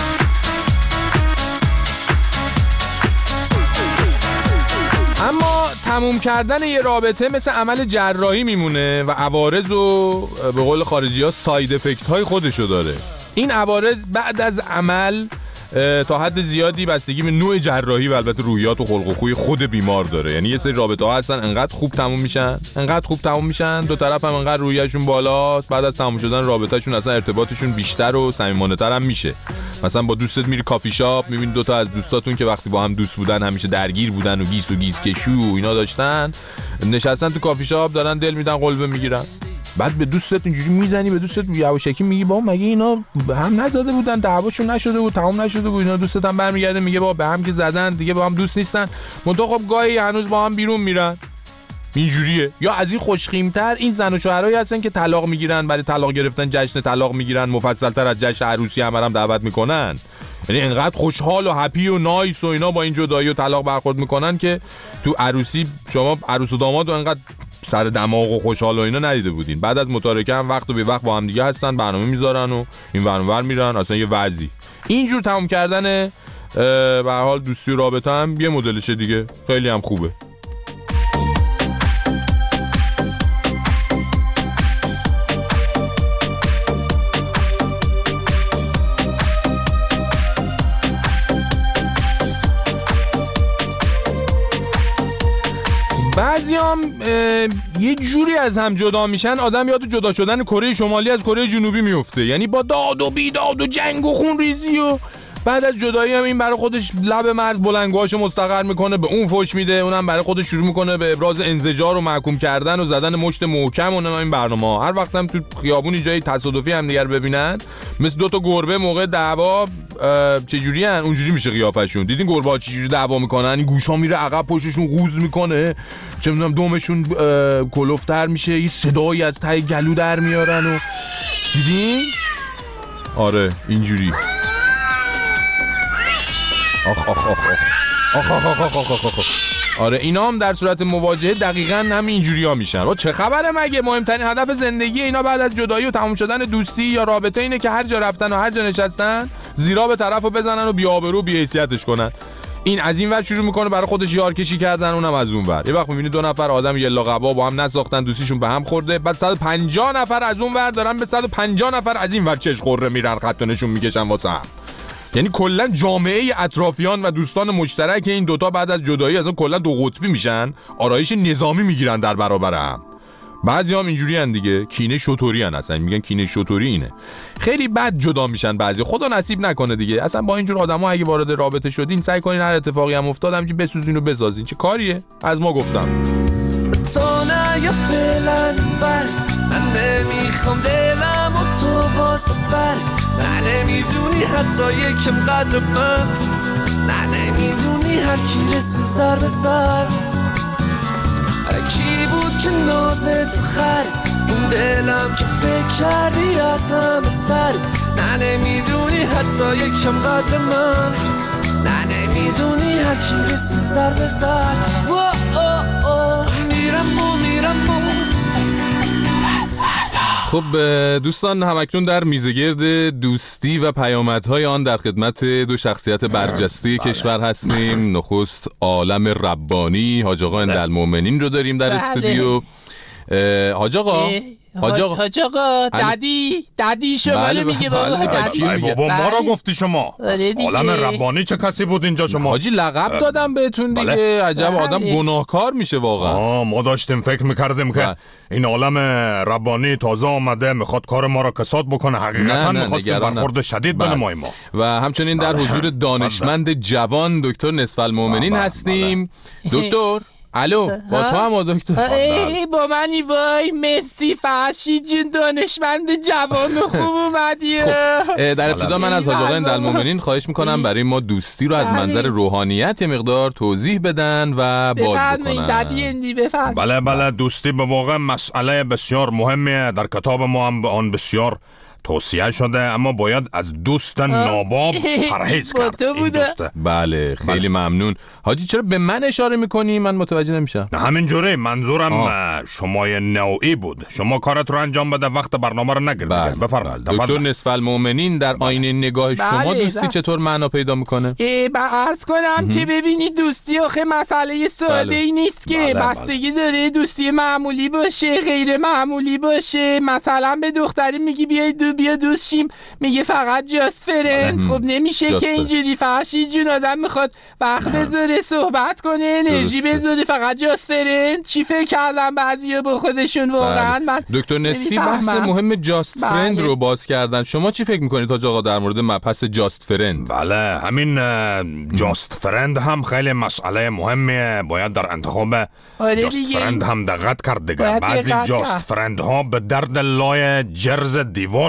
اما تموم کردن یه رابطه مثل عمل جراحی میمونه و عوارض و به قول خارجی ها ساید افکت های خودشو داره. این عوارض بعد از عمل تا حد زیادی بستگی به نوع جراحی و البته روحیات و خلق و خوی خود بیمار داره. یعنی یه سری رابطه ها هستن انقدر خوب تموم میشن انقدر خوب تموم میشن دو طرف هم انقدر روحیه‌شون بالاست، بعد از تموم شدن رابطه‌شون اصلا ارتباطشون بیشتر و صمیمانه‌تر هم میشه. مثلا با دوستت میری کافی شاپ، میبینی دو تا از دوستاتون که وقتی با هم دوست بودن همیشه درگیر بودن و گیس و گیس کشو و اینا داشتن، نشستن تو کافی شاپ دارن دل میدن قلبه میگیرن. بعد به دوستت اینجوری میزنی، به دوستت یواشکی میگی بابا مگه اینا به هم نزده بودن، دعواشون نشده بود، تمام نشده بود اینا؟ دوستت هم برمیگرده میگه بابا به هم که زدن دیگه با هم دوست نیستن، منتها خب گاهی هنوز با هم بیرون میرن. اینجوریه. یا از این خوشخیمتر این زن و شوهرایی هستن که طلاق میگیرن، برای طلاق گرفتن جشن طلاق میگیرن، مفصل‌تر از جشن عروسی هم هم دعوت میکنن. یعنی انقدر خوشحال و هپی و نایس و اینا با این جدایی و طلاق برخورد میکنن که تو عروسی شما عروس و داماد رو انقدر سر دماغ و خوشحال و اینا ندیده بودین. بعد از متارکه هم وقت و بی وقت با هم دیگه هستن، برنامه میذارن و این ور اون ور میرن، اصلا یه وضعی. اینجور تموم کردن به هر حال دوستی و رابطه هم یه مدلشه دیگه، خیلی هم خوبه. بعضی هم یه جوری از هم جدا میشن، آدم یاد جدا شدن کره شمالی از کره جنوبی میفته، یعنی با داد و بیداد و جنگ و خون ریزی و بعد از جدایی هم این برای خودش لب مرز بلنگوهاشو مستقر میکنه، به اون فوش میده، اونم برای خودش شروع میکنه به ابراز انزجار و محکوم کردن و زدن مشت محکم و این برنامه. هر وقت هم تو خیابونی جای تصادفی هم دیگر ببینن مثل دو تا گربه موقع دعوا چجوری ان اونجوری میشه قیافشون. دیدین گربه ها چجوری دعوا میکنن؟ این گوشا میره عقب، پشتشون قوز میکنه، چه میدونم دومشون کلفتر میشه، یه صدایی از ته گلو در میارن و دیدین؟ آره اینجوری. آخ آخ آخ آخ آخ آخ آخ آخ آخ آخ. آره اینا هم در صورت مواجهه دقیقاً همین اینجوری ها میشن. و چه خبره مگه؟ مهمترین هدف زندگی اینا بعد از جدایی و تموم شدن دوستی یا رابطه اینه که هر جا رفتن و هر جا نشستن زیرا به طرفو بزنن و بی‌آبرو بی‌حیثیتش کنن. این از این ور شروع میکنه برای خودش یار کشی کردن، اونم از اون ور. یه وقت میبینی دو نفر آدم یلا قبا با هم نساختن، دوستیشون به هم خورده، بعد صد و پنجاه نفر از اون ور دارن به صد و پنجاه نفر از این ور چش خوره میرن، خط و نشون میکشن واسه هم. یعنی کلا جامعه اطرافیان و دوستان مشترک این دوتا بعد از جدایی اصلا کلا دو قطبی میشن، آرایش نظامی میگیرن در برابر هم. بعضی هم اینجوری هن دیگه، کینه شطوری هن، اصلا میگن کینه شطوری اینه. خیلی بد جدا میشن بعضی، خدا نصیب نکنه دیگه. اصلا با اینجور آدما اگه وارد رابطه شدین سعی کنین هر اتفاقی هم افتاد همینجوری بسوزین و بسازین. چه کاریه؟ از ما گفتم.
تا نه یا فعلا بر من نمیخوام دلم و تو باز ببر، نه نمیدونی حتی یکم قدر من، نه نمیدونی هر کی رسی سر به سر، کی بود که نازه تو خر اون دلم که فکر کردی از همه سر، نه نمیدونی حتی یکم قدر من، نه نمیدونی هر کی رسی سر به سر. میرم و میرم و
خب دوستان، همکنون در میزگرد دوستی و پیامدهای آن در خدمت دو شخصیت برجسته کشور هستیم. نخست عالم ربانی حاج آقا اندالمؤمنین رو داریم در استودیو. حاج آقا
حاج آقا حاج آقا دادی دادی شما
بله
میگه بابا دادی
بابا ما را گفتی شما. عالم ربانی چه کسی بود اینجا شما؟
حاجی لقب دادم بهتون دیگه. عجب آدم گناهکار میشه واقعا.
آه ما داشتیم فکر میکردیم که این عالم ربانی تازه آمده میخواد کار ما را کساد بکنه، حقیقتا میخواستیم برخورد شدید بنماییم ما.
و همچنین در حضور دانشمند جوان دکتر نصف المؤمنین هستیم. دکتر الو با تو هم دکتر.
ای با منی وای، مرسی فرشید جون، دانشمند جوان خوب اومدی.
خب در ابتدا من از حاج آقا اندالمؤمنین خواهش میکنم برای ما دوستی رو از منظر روحانیت یه مقدار توضیح بدن و باز بکنن.
دادی اندی بفرمایید.
بله بله، دوستی به واقع مسئله بسیار مهمیه، در کتاب ما هم به آن بسیار توصیه شده، اما باید از دوست ناباب پرهیز کرد. این دوسته.
بله خیلی ممنون. حاجی چرا به من اشاره میکنی؟ من متوجه نمیشم.
نه همین جوره، منظورم آه. شمای نوعی بود. شما کارت رو انجام بده، وقت برنامه رو نگیر.
بله.
بفرمایید.
دکتر نصف المؤمنین در آینه نگاه شما بله. دوستی بله. چطور معنا پیدا میکنه؟
با عرض کنم که ببینید دوستی آخه مسئله ساده ای بله. نیست که بله. بستگی داره دوستی معمولی باشه، غیر معمولی باشه. مثلا به دختری میگی بیای دو بیا دوست شیم، میگه فقط جاست فرند. خب نمیشه که اینجوری. فرشید جون آدم میخواد وقت بذاره صحبت کنه، انرژی بذاره، فقط جاست فرند. چی فکر کردم بعضیا با خودشون واقعا. من
دکتر نصفی بحث مهم جاست بله. فرند رو باز کردن. شما چی فکر میکنید حاج آقا در مورد مبحث جاست فرند؟
بله همین جاست فرند هم خیلی مسئله مهمیه، باید در انتخاب آره جاست دیگه. فرند هم دقت کرد دیگه. بعضی جاست فرند ها به درد لای جرز دیوار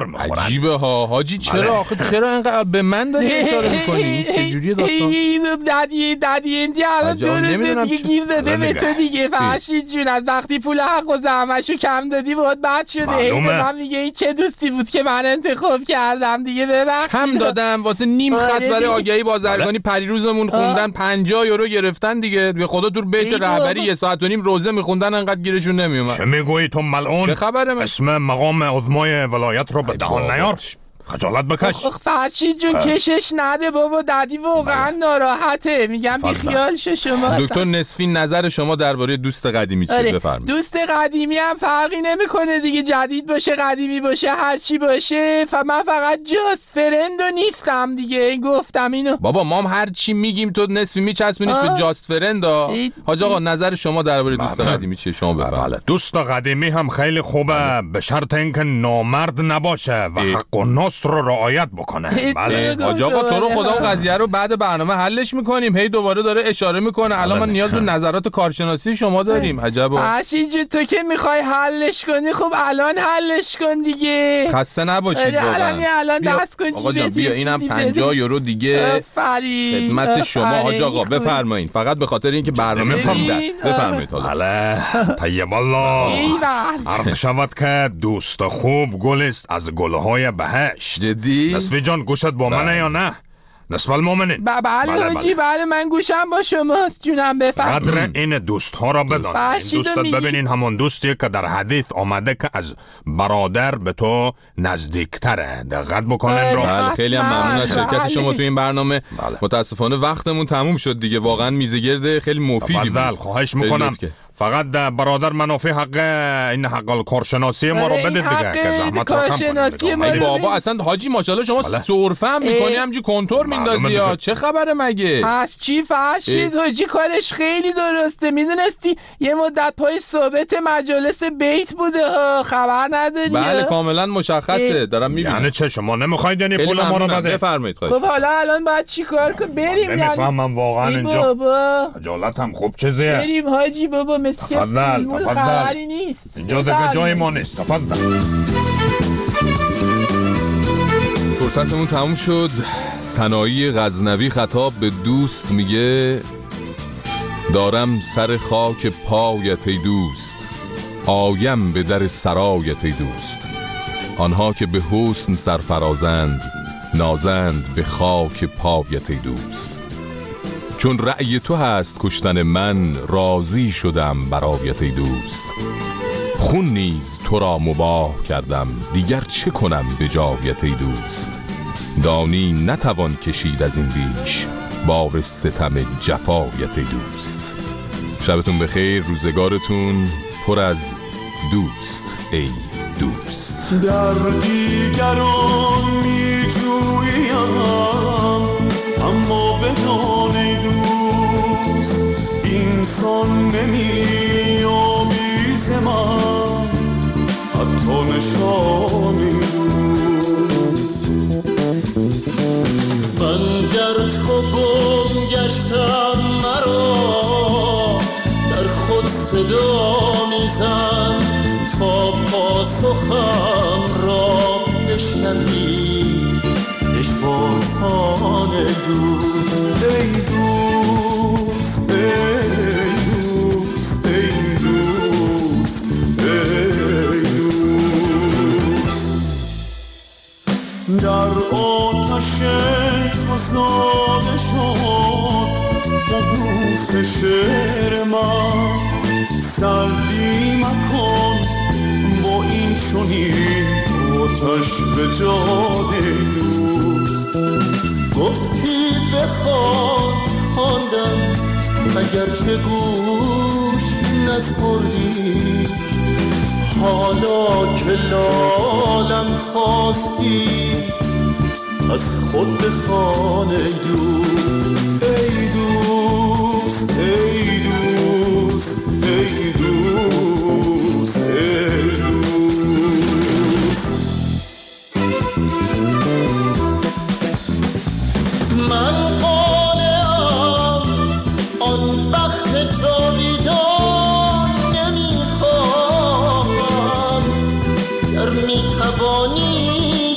میخورن.
عجیبه ها حاجی، چرا آخه چرا اینقدر به من داری اشاره میکنی؟ چجوریه داستان؟
دادی دادی ایندی الان دو دیگه گیر داده به تو دیگه. فرشید جون از وقتی پول حق و زحمتشو کم دادی بود بد شده. هی به من میگه این چه دوستی بود که من انتخاب کردم دیگه. ببخشید
هم دادم واسه نیم خط برای آگهی بازرگانی پریروزمون خوندن پنجاه یورو گرفتن دیگه. به خدا تو بیت رهبری یه ساعت و نیم روزه میخوندن انقدر گیرشون نمیومد.
چه میگویی تو ملعون؟
چه خبره؟
اسم مقام عظمای ولایت رو به دهان نیار. خجالت بکش.
فرشید جون کشش نده بابا، دادی واقعا ناراحته. میگم بی خیال شو شما.
دکتر نسفین نظر شما درباره دوست قدیمی چیه؟
آره.
بفرمایید.
دوست قدیمی هم فرقی نمیکنه دیگه، جدید باشه قدیمی باشه هر چی باشه. ف من فقط جاست فرند و نیستم دیگه. گفتم اینو.
بابا ما هم هر چی میگیم تو نسفی میچسبونیش به جاست فرند. حاج آقا نظر شما درباره دوست قدیمی چیه؟ شما بفرمایید.
دوست قدیمی هم خیلی خوبه به شرط اینکه نامرد نباشه و حق و ناس رو رعایت بکنه.
بله حاج آقا تو رو خدا اون قضیه رو بعد برنامه حلش میکنیم. هی دوباره داره اشاره میکنه. الان ما نیاز به نظرات کارشناسی شما داریم. عجبا.
فرشید تو که میخوای حلش کنی خب الان حلش کن دیگه.
خسته نباشید واقعا.
الان دست کن
آقا جان بیا اینم پنجاه یورو دیگه خدمت شما. حاج آقا بفرمایید. فقط به خاطر اینکه برنامه فرم دست بفرمایید.
بله طیب الله. عرض شود که دوست خوب گل است از گلهای بهشت.
جدی؟
نصفی جان گوشت با منه یا نه؟ نصف المؤمنین.
بله حاجی بله من گوشم با شماست جونم. بفرمایید.
قدر این دوست ها را بدان. این دوستت ببینین همون دوستیه که در حدیث آمده که از برادر به تو نزدیکتره. دقت بکنین رو.
بله خیلی هم ممنون از شرکت شما تو این برنامه. بله. متاسفانه وقتمون تموم شد دیگه. واقعا میزگرد خیلی مفیدی بود.
خواهش میکنم فقط برادر منافع حق این حق کارشناسی ما رو بدید دیگه که زحمت رو کم کنید.
بابا اصلا حاجی ماشاءالله شما سرفه هم میکنی همینجوری کنتور میندازی یا چه خبره مگه؟
پس چی فرشید حاجی کارش خیلی درسته. میدونستی یه مدت پای ثابت مجالس بیت بوده ها خبر نداری؟
بله کاملا مشخصه دارم میبینم.
یعنی چه شما نمیخواید یعنی پول ما رو بده؟
بفرمایید.
خب حالا الان باید چیکار کنیم؟ بریم یعنی
نمیفهمم واقعا اینجا خجالت هم خوب چیزیه.
بریم حاجی بابا
تفضل تفضل اینجا دیگه جای ما نیست. تفضل.
فرصتمون تموم شد. سنایی غزنوی خطاب به دوست میگه دارم سر خاک پایت ای دوست، آیم به در سرایت ای دوست. آنها که به حسن سرفرازند، نازند به خاک پایت ای دوست. چون رأی تو هست کشتن من، راضی شدم برایت ای دوست. خون نیز تو را مباح کردم، دیگر چه کنم به جایت ای دوست. دانی نتوان کشید از این بیش، بار ستم جفایت ای دوست. شبتون بخیر، روزگارتون پر از دوست ای دوست.
در دیگران می جویم اما بدان ای دوست، اینسان نمی آمیز من حتی نشانی دوست. من در تو گم گشتم مرا در خود صدا میزن تا پاسخم را بشنوی اشوازان دوست. ای دوست ای دوست ای دوست ای دوست. در آتش تو زاده شد قبوس شعر من، سردی مکن با این چنین آتش به جان دوست. گفتی بخوان خواندم اگرچه گوش نسپردی، حالا که لالم خواستی از خود بخوان دوست. ای دوست ای دوست ای دوست ای دوست. من قانعم آن بخت جاویدان نمیخواهم، گر میتوانی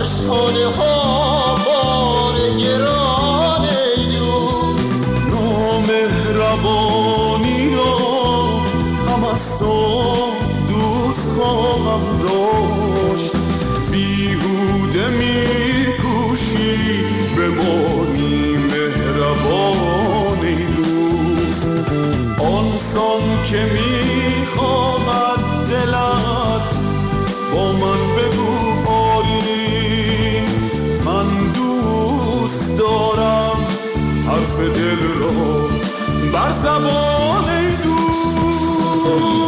بر شانه ها بار گران ای دوست.
نامهربانی را هم از تو دوست خواهم داشت، بیهوده میکوشی بمانی مهربان ای دوست. آنسان که میخواهد دلت با من بگو آری، من دوست دارم حرف دل را بر زبان ای دوست.